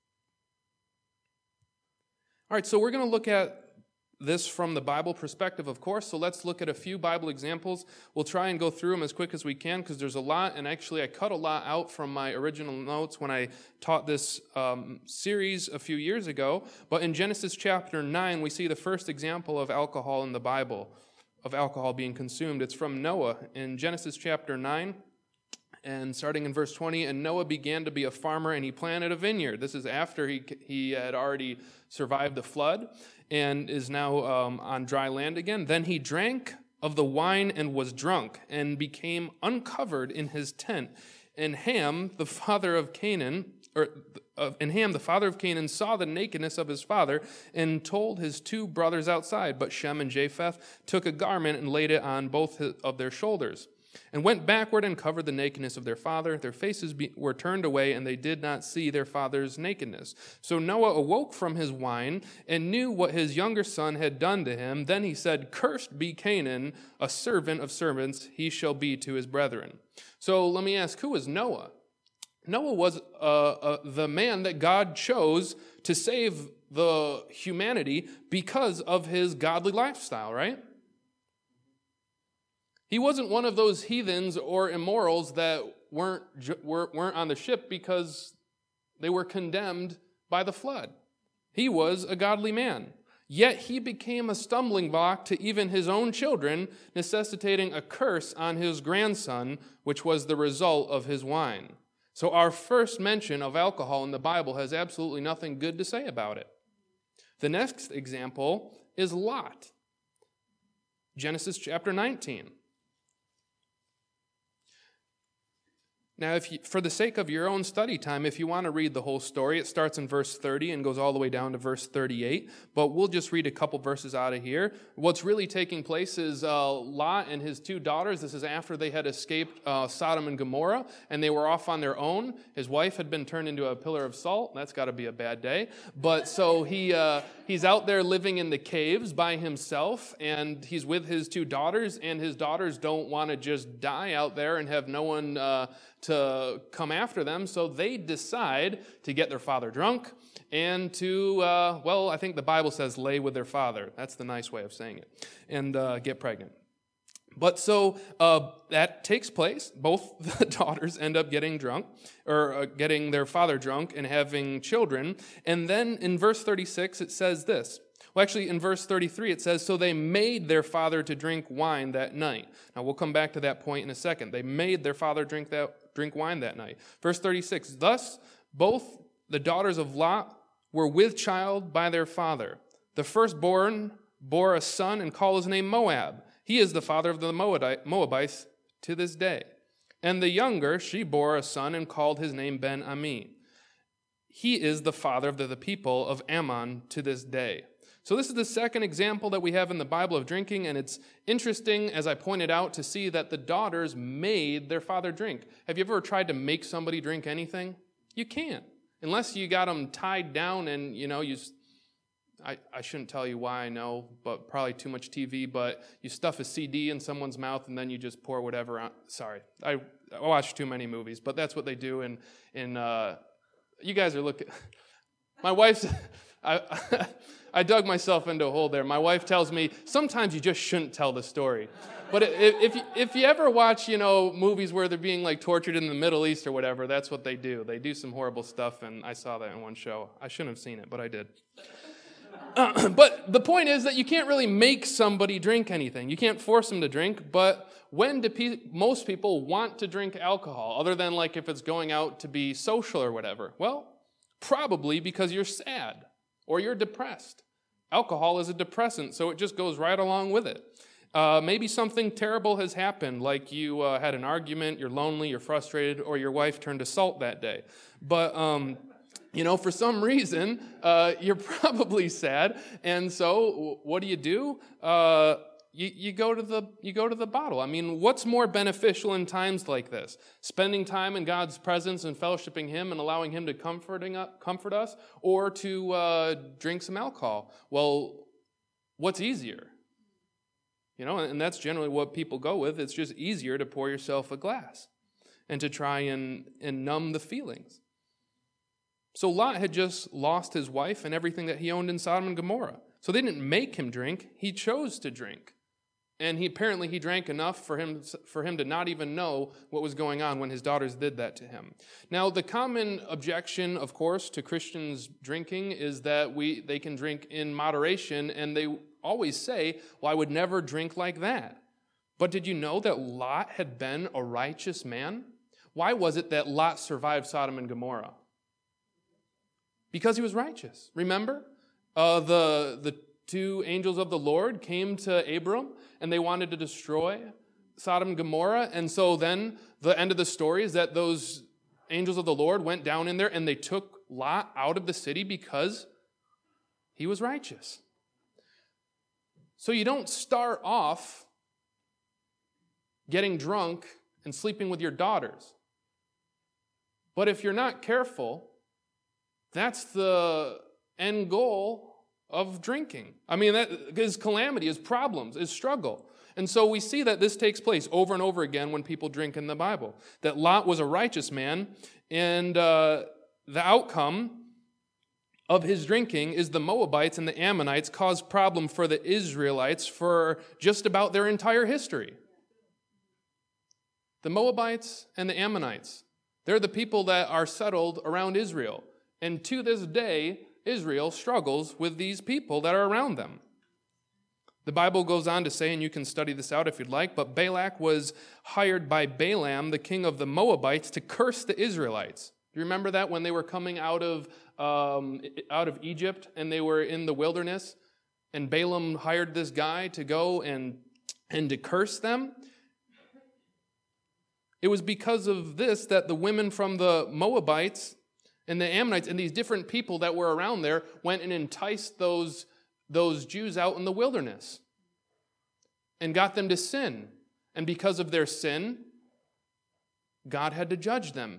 All right, so we're going to look at this from the Bible perspective, of course. So let's look at a few Bible examples. We'll try and go through them as quick as we can because there's a lot, and actually I cut a lot out from my original notes when I taught this um, series a few years ago. But in Genesis chapter nine, we see the first example of alcohol in the Bible, of alcohol being consumed. It's from Noah in Genesis chapter nine. And starting in verse twenty, and Noah began to be a farmer, and he planted a vineyard. This is after he he had already survived the flood and is now um, on dry land again. Then he drank of the wine and was drunk and became uncovered in his tent. And Ham, the father of Canaan, or uh, and Ham, the father of Canaan, saw the nakedness of his father and told his two brothers outside. But Shem and Japheth took a garment and laid it on both of their shoulders, and went backward and covered the nakedness of their father. Their faces be, were turned away, and they did not see their father's nakedness. So Noah awoke from his wine and knew what his younger son had done to him. Then he said, "Cursed be Canaan, a servant of servants, he shall be to his brethren." So let me ask, who was Noah? Noah was uh, uh, the man that God chose to save the humanity because of his godly lifestyle, right? He wasn't one of those heathens or immorals that weren't, weren't on the ship because they were condemned by the flood. He was a godly man. Yet he became a stumbling block to even his own children, necessitating a curse on his grandson, which was the result of his wine. So our first mention of alcohol in the Bible has absolutely nothing good to say about it. The next example is Lot. Genesis chapter nineteen. Now, if you, for the sake of your own study time, if you want to read the whole story, it starts in verse thirty and goes all the way down to verse thirty-eight. But we'll just read a couple verses out of here. What's really taking place is uh, Lot and his two daughters. This is after they had escaped uh, Sodom and Gomorrah, and they were off on their own. His wife had been turned into a pillar of salt. That's got to be a bad day. But so he uh, he's out there living in the caves by himself, and he's with his two daughters, and his daughters don't want to just die out there and have no one Uh, to come after them, so they decide to get their father drunk and to, uh, well, I think the Bible says lay with their father. That's the nice way of saying it, and uh, get pregnant. But so uh, that takes place. Both the daughters end up getting drunk, or uh, getting their father drunk and having children. And then in verse thirty-six, it says this. Well, actually, in verse thirty-three, it says, so they made their father to drink wine that night. Now, we'll come back to that point in a second. They made their father drink that drink wine that night. Verse thirty-six, thus both the daughters of Lot were with child by their father. The firstborn bore a son and called his name Moab. He is the father of the Moabites to this day. And the younger, she bore a son and called his name Ben-Ami. He is the father of the, the people of Ammon to this day. So this is the second example that we have in the Bible of drinking, and it's interesting, as I pointed out, to see that the daughters made their father drink. Have you ever tried to make somebody drink anything? You can't, unless you got them tied down and, you know, you, I, I shouldn't tell you why I know, but probably too much T V, but you stuff a C D in someone's mouth and then you just pour whatever out. Sorry, I, I watch too many movies, but that's what they do in, in uh, you guys are looking, my wife's, I, I dug myself into a hole there. My wife tells me, sometimes you just shouldn't tell the story. But if, if, you, if you ever watch, you know, movies where they're being, like, tortured in the Middle East or whatever, that's what they do. They do some horrible stuff, and I saw that in one show. I shouldn't have seen it, but I did. Uh, but the point is that you can't really make somebody drink anything. You can't force them to drink, but when do pe- most people want to drink alcohol, other than, like, if it's going out to be social or whatever? Well, probably because you're sad or you're depressed. Alcohol is a depressant, so it just goes right along with it. Uh, maybe something terrible has happened, like you uh, had an argument, you're lonely, you're frustrated, or your wife turned to salt that day. But, um, you know, for some reason, uh, you're probably sad, and so what do you do? Uh, you, you go to the you go to the bottle. I mean, what's more beneficial in times like this? Spending time in God's presence and fellowshipping Him and allowing Him to comforting comfort us, or to uh, drink some alcohol? Well, what's easier? You know, and that's generally what people go with. It's just easier to pour yourself a glass and to try and, and numb the feelings. So Lot had just lost his wife and everything that he owned in Sodom and Gomorrah. So they didn't make him drink. He chose to drink. And he apparently he drank enough for him, for him to not even know what was going on when his daughters did that to him. Now, the common objection, of course, to Christians drinking is that we they can drink in moderation, and they always say, well, I would never drink like that. But did you know that Lot had been a righteous man? Why was it that Lot survived Sodom and Gomorrah? Because he was righteous. Remember? Uh, the, the two angels of the Lord came to Abram, and they wanted to destroy Sodom and Gomorrah. And so then the end of the story is that those angels of the Lord went down in there, and they took Lot out of the city because he was righteous. So you don't start off getting drunk and sleeping with your daughters. But if you're not careful, that's the end goal of drinking. I mean, that is calamity, is problems, is struggle. And so we see that this takes place over and over again when people drink in the Bible. That Lot was a righteous man, and uh, the outcome of his drinking is the Moabites and the Ammonites caused problem for the Israelites for just about their entire history. The Moabites and the Ammonites, they're the people that are settled around Israel. And to this day, Israel struggles with these people that are around them. The Bible goes on to say, and you can study this out if you'd like, but Balak was hired by Balaam, the king of the Moabites, to curse the Israelites. Do you remember that when they were coming out of um, out of Egypt and they were in the wilderness, and Balaam hired this guy to go and and to curse them? It was because of this that the women from the Moabites and the Ammonites and these different people that were around there went and enticed those, those Jews out in the wilderness and got them to sin. And because of their sin, God had to judge them.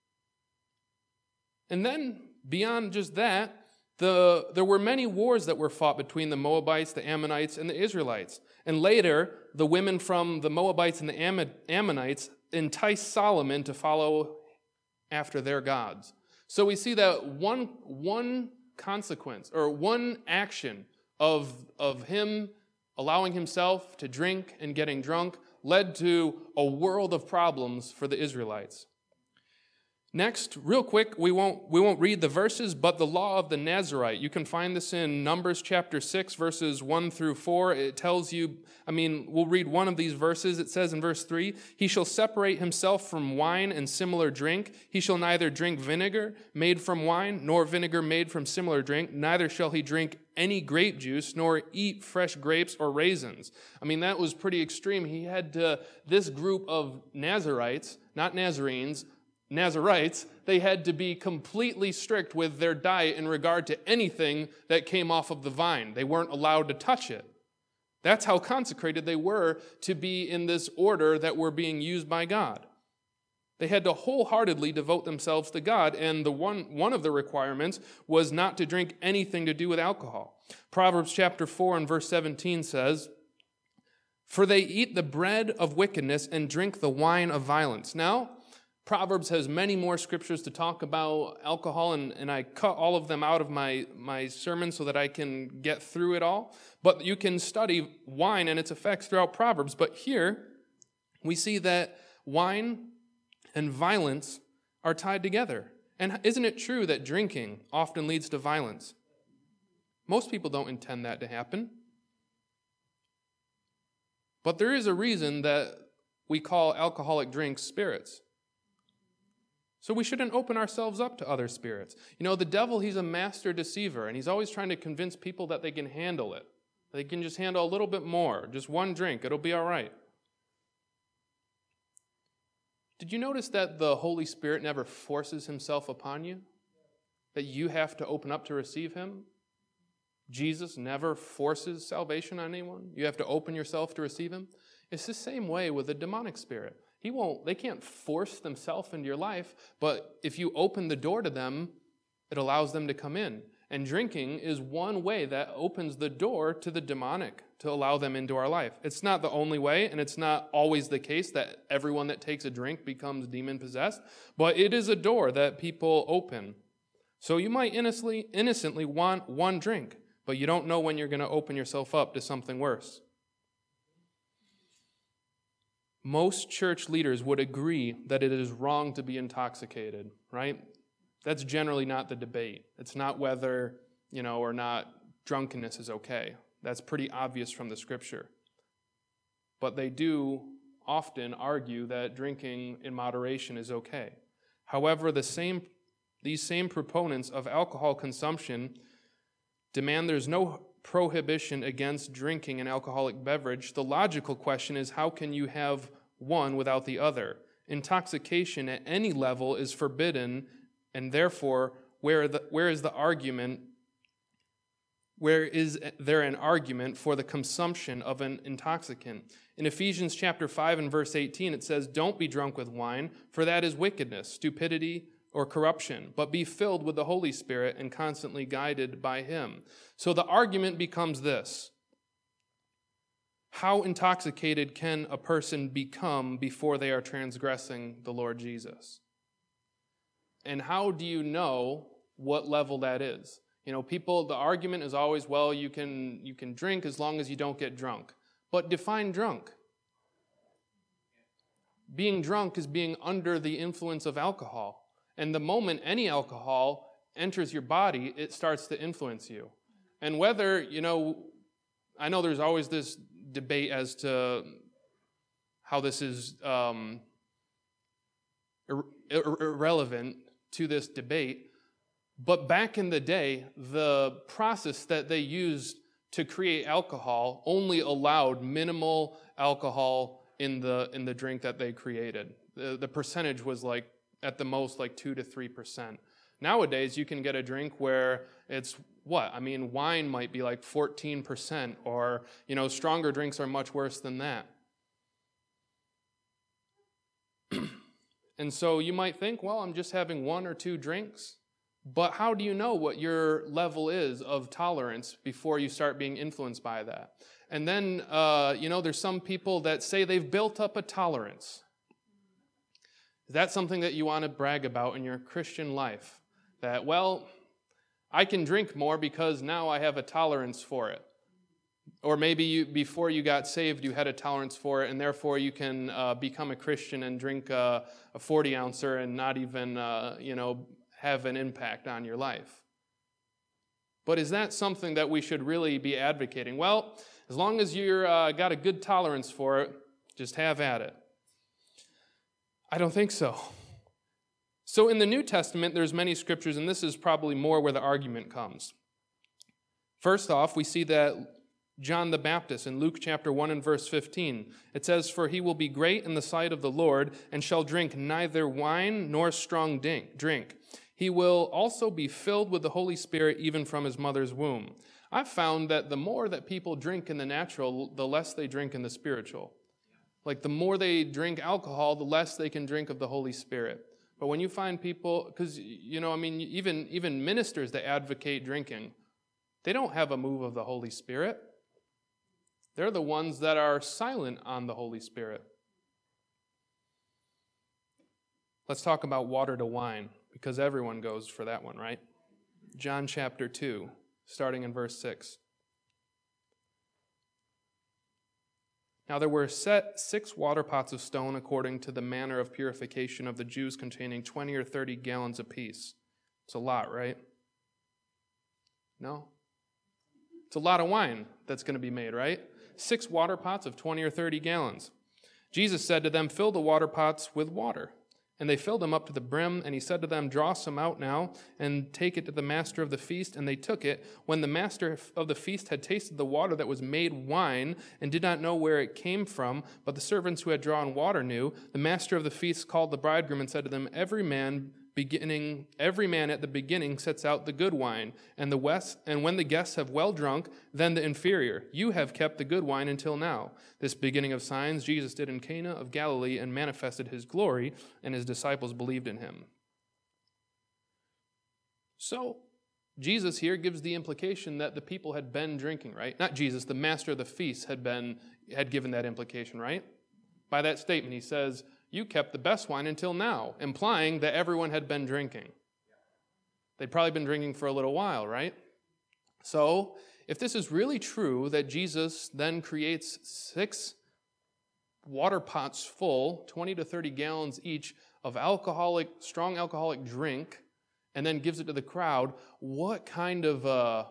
And then, beyond just that, the, there were many wars that were fought between the Moabites, the Ammonites, and the Israelites. And later, the women from the Moabites and the Ammonites enticed Solomon to follow after their gods. So we see that one, one consequence, or one action of, of him allowing himself to drink and getting drunk led to a world of problems for the Israelites. Next, real quick, we won't we won't read the verses, but the law of the Nazirite. You can find this in Numbers chapter six, verses one through four. It tells you, I mean, we'll read one of these verses. It says in verse three, "He shall separate himself from wine and similar drink. He shall neither drink vinegar made from wine, nor vinegar made from similar drink. Neither shall he drink any grape juice, nor eat fresh grapes or raisins." I mean, that was pretty extreme. He had to, this group of Nazirites, not Nazarenes, Nazirites, they had to be completely strict with their diet in regard to anything that came off of the vine. They weren't allowed to touch it. That's how consecrated they were to be in this order that were being used by God. They had to wholeheartedly devote themselves to God, and the one, one of the requirements was not to drink anything to do with alcohol. Proverbs chapter four and verse seventeen says, "For they eat the bread of wickedness and drink the wine of violence." Now, Proverbs has many more scriptures to talk about alcohol, and, and I cut all of them out of my, my sermon so that I can get through it all. But you can study wine and its effects throughout Proverbs. But here, we see that wine and violence are tied together. And isn't it true that drinking often leads to violence? Most people don't intend that to happen. But there is a reason that we call alcoholic drinks spirits. So we shouldn't open ourselves up to other spirits. You know, the devil, he's a master deceiver, and he's always trying to convince people that they can handle it. They can just handle a little bit more, just one drink, it'll be all right. Did you notice that the Holy Spirit never forces himself upon you? That you have to open up to receive him? Jesus never forces salvation on anyone. You have to open yourself to receive him. It's the same way with a demonic spirit. He won't, they can't force themselves into your life, but if you open the door to them, it allows them to come in. And drinking is one way that opens the door to the demonic to allow them into our life. It's not the only way, and it's not always the case that everyone that takes a drink becomes demon-possessed, but it is a door that people open. So you might innocently, innocently want one drink, but you don't know when you're going to open yourself up to something worse. Most church leaders would agree that it is wrong to be intoxicated, right? That's generally not the debate. It's not whether, you know, or not drunkenness is okay. That's pretty obvious from the scripture. But they do often argue that drinking in moderation is okay. However, the same, these same proponents of alcohol consumption demand there's no prohibition against drinking an alcoholic beverage. The logical question is, how can you have one without the other? Intoxication at any level is forbidden, and therefore, where the, where is the argument? Where is there an argument for the consumption of an intoxicant? In Ephesians chapter five and verse eighteen, it says, "Don't be drunk with wine, for that is wickedness, stupidity, or corruption, but be filled with the Holy Spirit and constantly guided by him." So the argument becomes this: how intoxicated can a person become before they are transgressing the Lord Jesus? And how do you know what level that is? You know, people, the argument is always, well, you can you can drink as long as you don't get drunk. But define drunk. Being drunk is being under the influence of alcohol. And the moment any alcohol enters your body, it starts to influence you. And whether, you know, I know there's always this debate as to how this is um, ir- ir- irrelevant to this debate. But back in the day, the process that they used to create alcohol only allowed minimal alcohol in the in the drink that they created. The, the percentage was like, at the most, like two to three percent. Nowadays, you can get a drink where it's what? I mean, wine might be like fourteen percent, or, you know, stronger drinks are much worse than that. And so you might think, well, I'm just having one or two drinks. But how do you know what your level is of tolerance before you start being influenced by that? And then, uh, you know, there's some people that say they've built up a tolerance. Is that something that you want to brag about in your Christian life? That, well, I can drink more because now I have a tolerance for it. Or maybe you, before you got saved, you had a tolerance for it, and therefore you can uh, become a Christian and drink uh, a forty ouncer and not even, uh, you know, have an impact on your life. But is that something that we should really be advocating? Well, as long as you've uh, got a good tolerance for it, just have at it. I don't think so. So in the New Testament, there's many scriptures, and this is probably more where the argument comes. First off, we see that John the Baptist in Luke chapter one and verse fifteen, it says, "For he will be great in the sight of the Lord, and shall drink neither wine nor strong drink. He will also be filled with the Holy Spirit even from his mother's womb." I've found that the more that people drink in the natural, the less they drink in the spiritual. Like the more they drink alcohol, the less they can drink of the Holy Spirit. But when you find people, because, you know, I mean, even, even ministers that advocate drinking, they don't have a move of the Holy Spirit. They're the ones that are silent on the Holy Spirit. Let's talk about water to wine, because everyone goes for that one, right? John chapter two, starting in verse six. "Now there were set six water pots of stone according to the manner of purification of the Jews, containing twenty or thirty gallons apiece." It's a lot, right? No? It's a lot of wine that's going to be made, right? Six water pots of twenty or thirty gallons. Jesus said to them, "Fill the water pots with water." And they filled them up to the brim, and he said to them, "Draw some out now, and take it to the master of the feast." And they took it. When the master of the feast had tasted the water that was made wine, and did not know where it came from, but the servants who had drawn water knew, the master of the feast called the bridegroom and said to them, Every man beginning, every man at the beginning sets out the good wine, and the west, and when the guests have well drunk, then the inferior. You have kept the good wine until now. This beginning of signs Jesus did in Cana of Galilee and manifested his glory, and his disciples believed in him. So, Jesus here gives the implication that the people had been drinking, right? Not Jesus, the master of the feast had been had given that implication, right? By that statement, he says, "You kept the best wine until now," implying that everyone had been drinking. They'd probably been drinking for a little while, right? So, if this is really true, that Jesus then creates six water pots full, twenty to thirty gallons each, of alcoholic, strong alcoholic drink, and then gives it to the crowd, what kind of uh,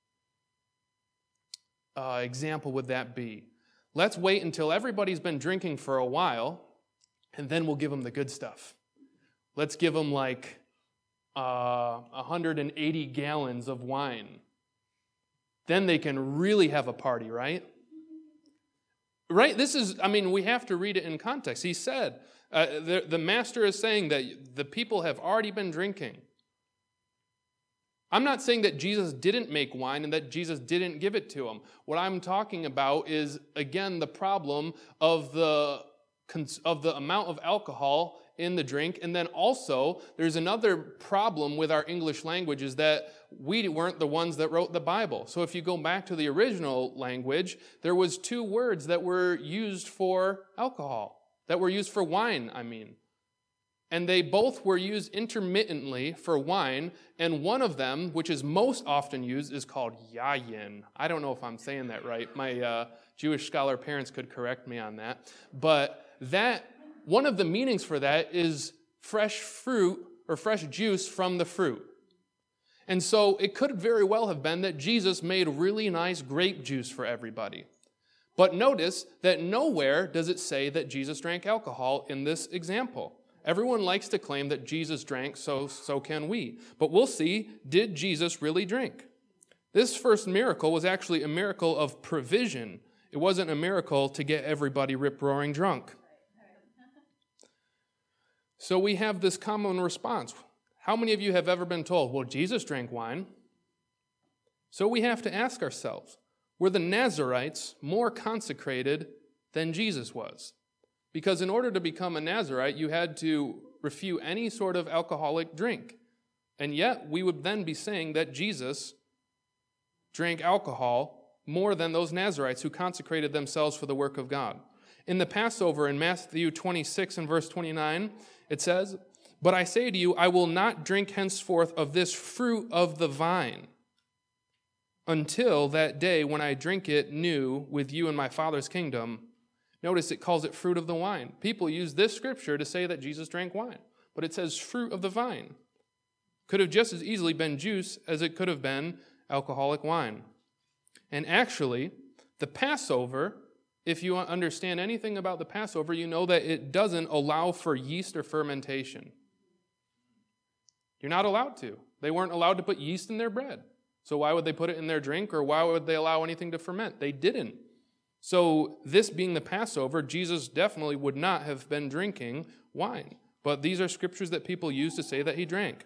uh, example would that be? Let's wait until everybody's been drinking for a while, and then we'll give them the good stuff. Let's give them like uh, one hundred eighty gallons of wine. Then they can really have a party, right? Right? This is, I mean, we have to read it in context. He said, uh, the, the master is saying that the people have already been drinking. I'm not saying that Jesus didn't make wine and that Jesus didn't give it to them. What I'm talking about is, again, the problem of the of the amount of alcohol in the drink. And then also, there's another problem with our English language, is that we weren't the ones that wrote the Bible. So if you go back to the original language, there was two words that were used for alcohol, that were used for wine, I mean. And they both were used intermittently for wine, and one of them, which is most often used, is called yayin. I don't know if I'm saying that right. My uh, Jewish scholar parents could correct me on that. But that one of the meanings for that is fresh fruit or fresh juice from the fruit. And so it could very well have been that Jesus made really nice grape juice for everybody. But notice that nowhere does it say that Jesus drank alcohol in this example. Everyone likes to claim that Jesus drank, so so can we. But we'll see, did Jesus really drink? This first miracle was actually a miracle of provision. It wasn't a miracle to get everybody rip-roaring drunk. So we have this common response. How many of you have ever been told, well, Jesus drank wine? So we have to ask ourselves, were the Nazarites more consecrated than Jesus was? Because in order to become a Nazarite, you had to refuse any sort of alcoholic drink. And yet, we would then be saying that Jesus drank alcohol more than those Nazarites who consecrated themselves for the work of God. In the Passover, in Matthew twenty-six and verse twenty-nine, it says, "But I say to you, I will not drink henceforth of this fruit of the vine until that day when I drink it new with you in my Father's kingdom." Notice it calls it fruit of the wine. People use this scripture to say that Jesus drank wine, but it says fruit of the vine. Could have just as easily been juice as it could have been alcoholic wine. And actually, the Passover, if you understand anything about the Passover, you know that it doesn't allow for yeast or fermentation. You're not allowed to. They weren't allowed to put yeast in their bread. So why would they put it in their drink, or why would they allow anything to ferment? They didn't. So this being the Passover, Jesus definitely would not have been drinking wine. But these are scriptures that people use to say that he drank.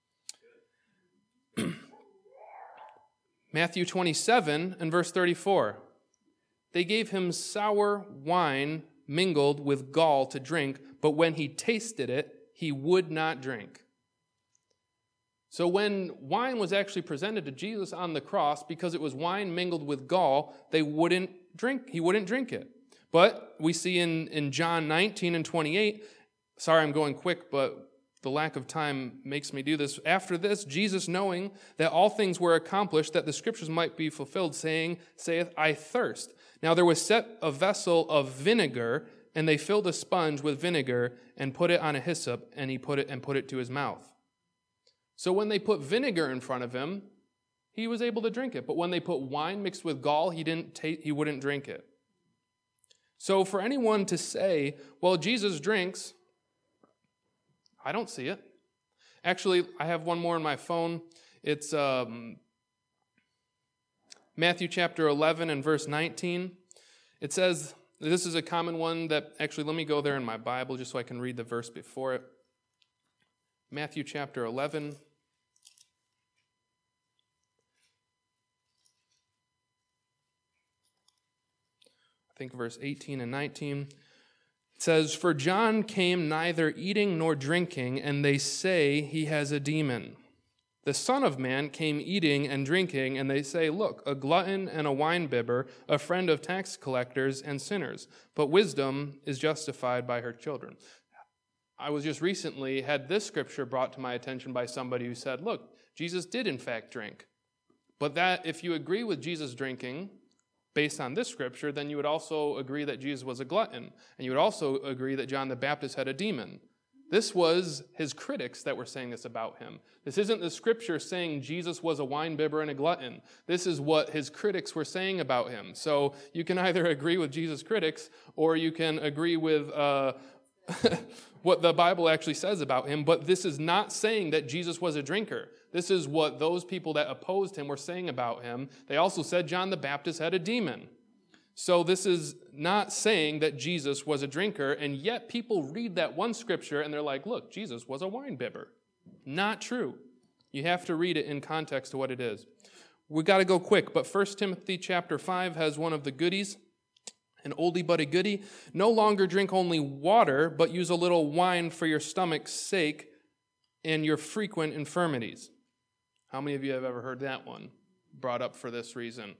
Matthew twenty-seven and verse thirty-four. They gave him sour wine mingled with gall to drink, but when he tasted it, he would not drink. So when wine was actually presented to Jesus on the cross, because it was wine mingled with gall, they wouldn't drink. He wouldn't drink it. But we see in, in John nineteen and twenty-eight, sorry I'm going quick, but the lack of time makes me do this. After this, Jesus, knowing that all things were accomplished, that the scriptures might be fulfilled, saying, saith, I thirst. Now there was set a vessel of vinegar, and they filled a sponge with vinegar and put it on a hyssop, and he put it and put it to his mouth. So when they put vinegar in front of him, he was able to drink it. But when they put wine mixed with gall, he didn't ta- he wouldn't drink it. So for anyone to say, well, Jesus drinks, I don't see it. Actually, I have one more on my phone. It's um, Matthew chapter eleven and verse nineteen. It says, this is a common one that, actually, let me go there in my Bible just so I can read the verse before it. Matthew chapter eleven. I think verse eighteen and nineteen. It says, for John came neither eating nor drinking, and they say he has a demon. The Son of Man came eating and drinking, and they say, look, a glutton and a winebibber, a friend of tax collectors and sinners. But wisdom is justified by her children. I was just recently had this scripture brought to my attention by somebody who said, look, Jesus did in fact drink. But that if you agree with Jesus drinking, based on this scripture, then you would also agree that Jesus was a glutton. And you would also agree that John the Baptist had a demon. This was his critics that were saying this about him. This isn't the scripture saying Jesus was a winebibber and a glutton. This is what his critics were saying about him. So you can either agree with Jesus' critics, or you can agree with uh, what the Bible actually says about him. But this is not saying that Jesus was a drinker. This is what those people that opposed him were saying about him. They also said John the Baptist had a demon. So this is not saying that Jesus was a drinker, and yet people read that one scripture and they're like, look, Jesus was a winebibber. Not true. You have to read it in context to what it is. We got to go quick, but First Timothy chapter five has one of the goodies, an oldie but a goodie. No longer drink only water, but use a little wine for your stomach's sake and your frequent infirmities. How many of you have ever heard that one brought up for this reason?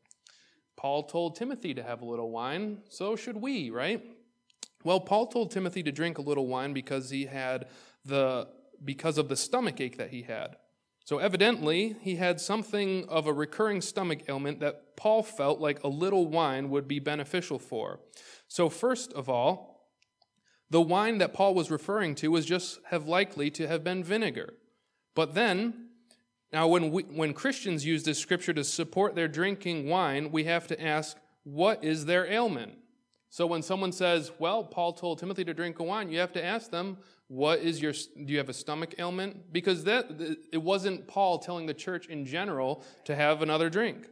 Paul told Timothy to have a little wine, so should we, right? Well, Paul told Timothy to drink a little wine because he had the because of the stomach ache that he had. So evidently, he had something of a recurring stomach ailment that Paul felt like a little wine would be beneficial for. So first of all, the wine that Paul was referring to was just have likely to have been vinegar. But then, now when we, when Christians use this scripture to support their drinking wine, we have to ask, what is their ailment? So when someone says, well, Paul told Timothy to drink wine, you have to ask them, what is your, do you have a stomach ailment? Because that it wasn't Paul telling the church in general to have another drink.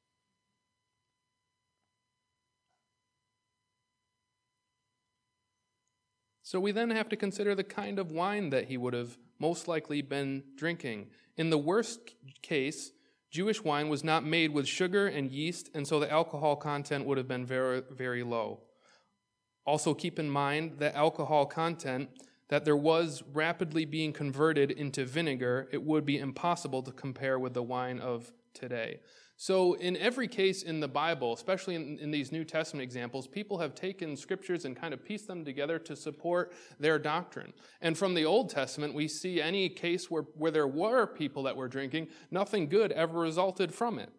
So we then have to consider the kind of wine that he would have most likely been drinking. In the worst case, Jewish wine was not made with sugar and yeast, and so the alcohol content would have been very, very low. Also keep in mind that alcohol content, that there was rapidly being converted into vinegar, it would be impossible to compare with the wine of today. So in every case in the Bible, especially in, in these New Testament examples, people have taken scriptures and kind of pieced them together to support their doctrine. And from the Old Testament, we see any case where, where there were people that were drinking, nothing good ever resulted from it.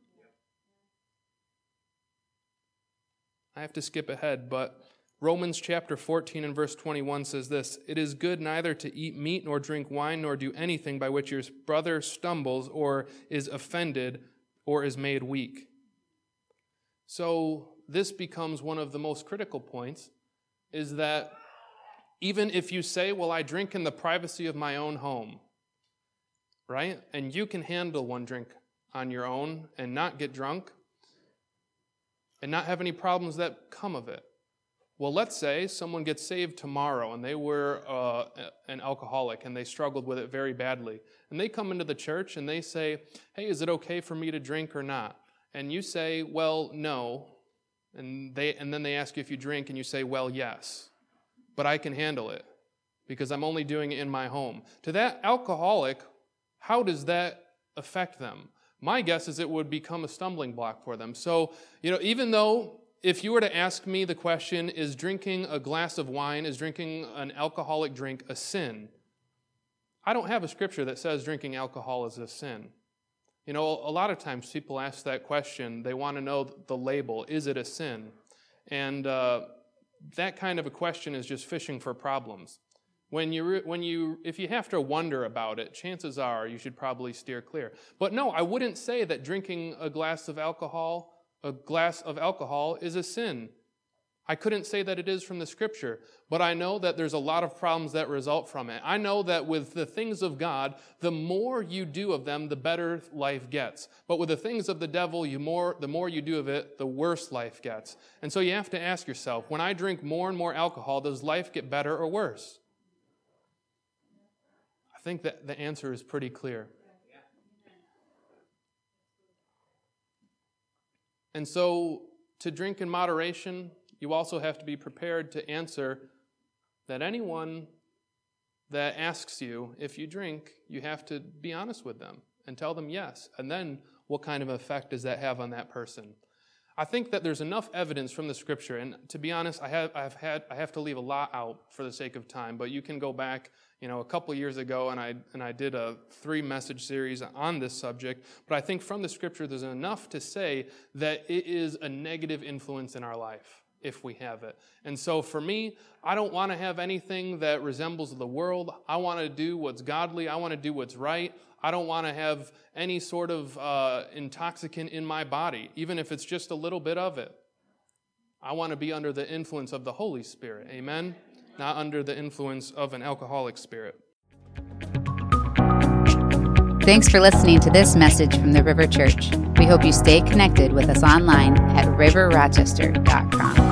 I have to skip ahead, but Romans chapter fourteen and verse twenty-one says this, "It is good neither to eat meat nor drink wine nor do anything by which your brother stumbles or is offended or is made weak." So this becomes one of the most critical points, is that even if you say, well, I drink in the privacy of my own home, right? And you can handle one drink on your own and not get drunk and not have any problems that come of it. Well, let's say someone gets saved tomorrow and they were uh, an alcoholic and they struggled with it very badly. And they come into the church and they say, hey, is it okay for me to drink or not? And you say, well, no. And they and then they ask you if you drink and you say, well, yes. But I can handle it because I'm only doing it in my home. To that alcoholic, how does that affect them? My guess is it would become a stumbling block for them. So, you know, even though if you were to ask me the question, is drinking a glass of wine, is drinking an alcoholic drink a sin? I don't have a scripture that says drinking alcohol is a sin. You know, a lot of times people ask that question. They want to know the label. Is it a sin? And uh, that kind of a question is just fishing for problems. When you, when you, if you have to wonder about it, chances are you should probably steer clear. But no, I wouldn't say that drinking a glass of alcohol A glass of alcohol is a sin. I couldn't say that it is from the scripture, but I know that there's a lot of problems that result from it. I know that with the things of God, the more you do of them, the better life gets. But with the things of the devil, you more, the more you do of it, the worse life gets. And so you have to ask yourself, when I drink more and more alcohol, does life get better or worse? I think that the answer is pretty clear. And so to drink in moderation, you also have to be prepared to answer that anyone that asks you if you drink, you have to be honest with them and tell them yes. And then what kind of effect does that have on that person? I think that there's enough evidence from the scripture, and to be honest, I have I've had I have to leave a lot out for the sake of time, but you can go back, you know, a couple years ago, and I and I did a three message series on this subject. But I think from the scripture, there's enough to say that it is a negative influence in our life if we have it. And so for me, I don't want to have anything that resembles the world. I want to do what's godly. I want to do what's right. I don't want to have any sort of uh, intoxicant in my body, even if it's just a little bit of it. I want to be under the influence of the Holy Spirit. Amen? Not under the influence of an alcoholic spirit. Thanks for listening to this message from the River Church. We hope you stay connected with us online at river rochester dot com.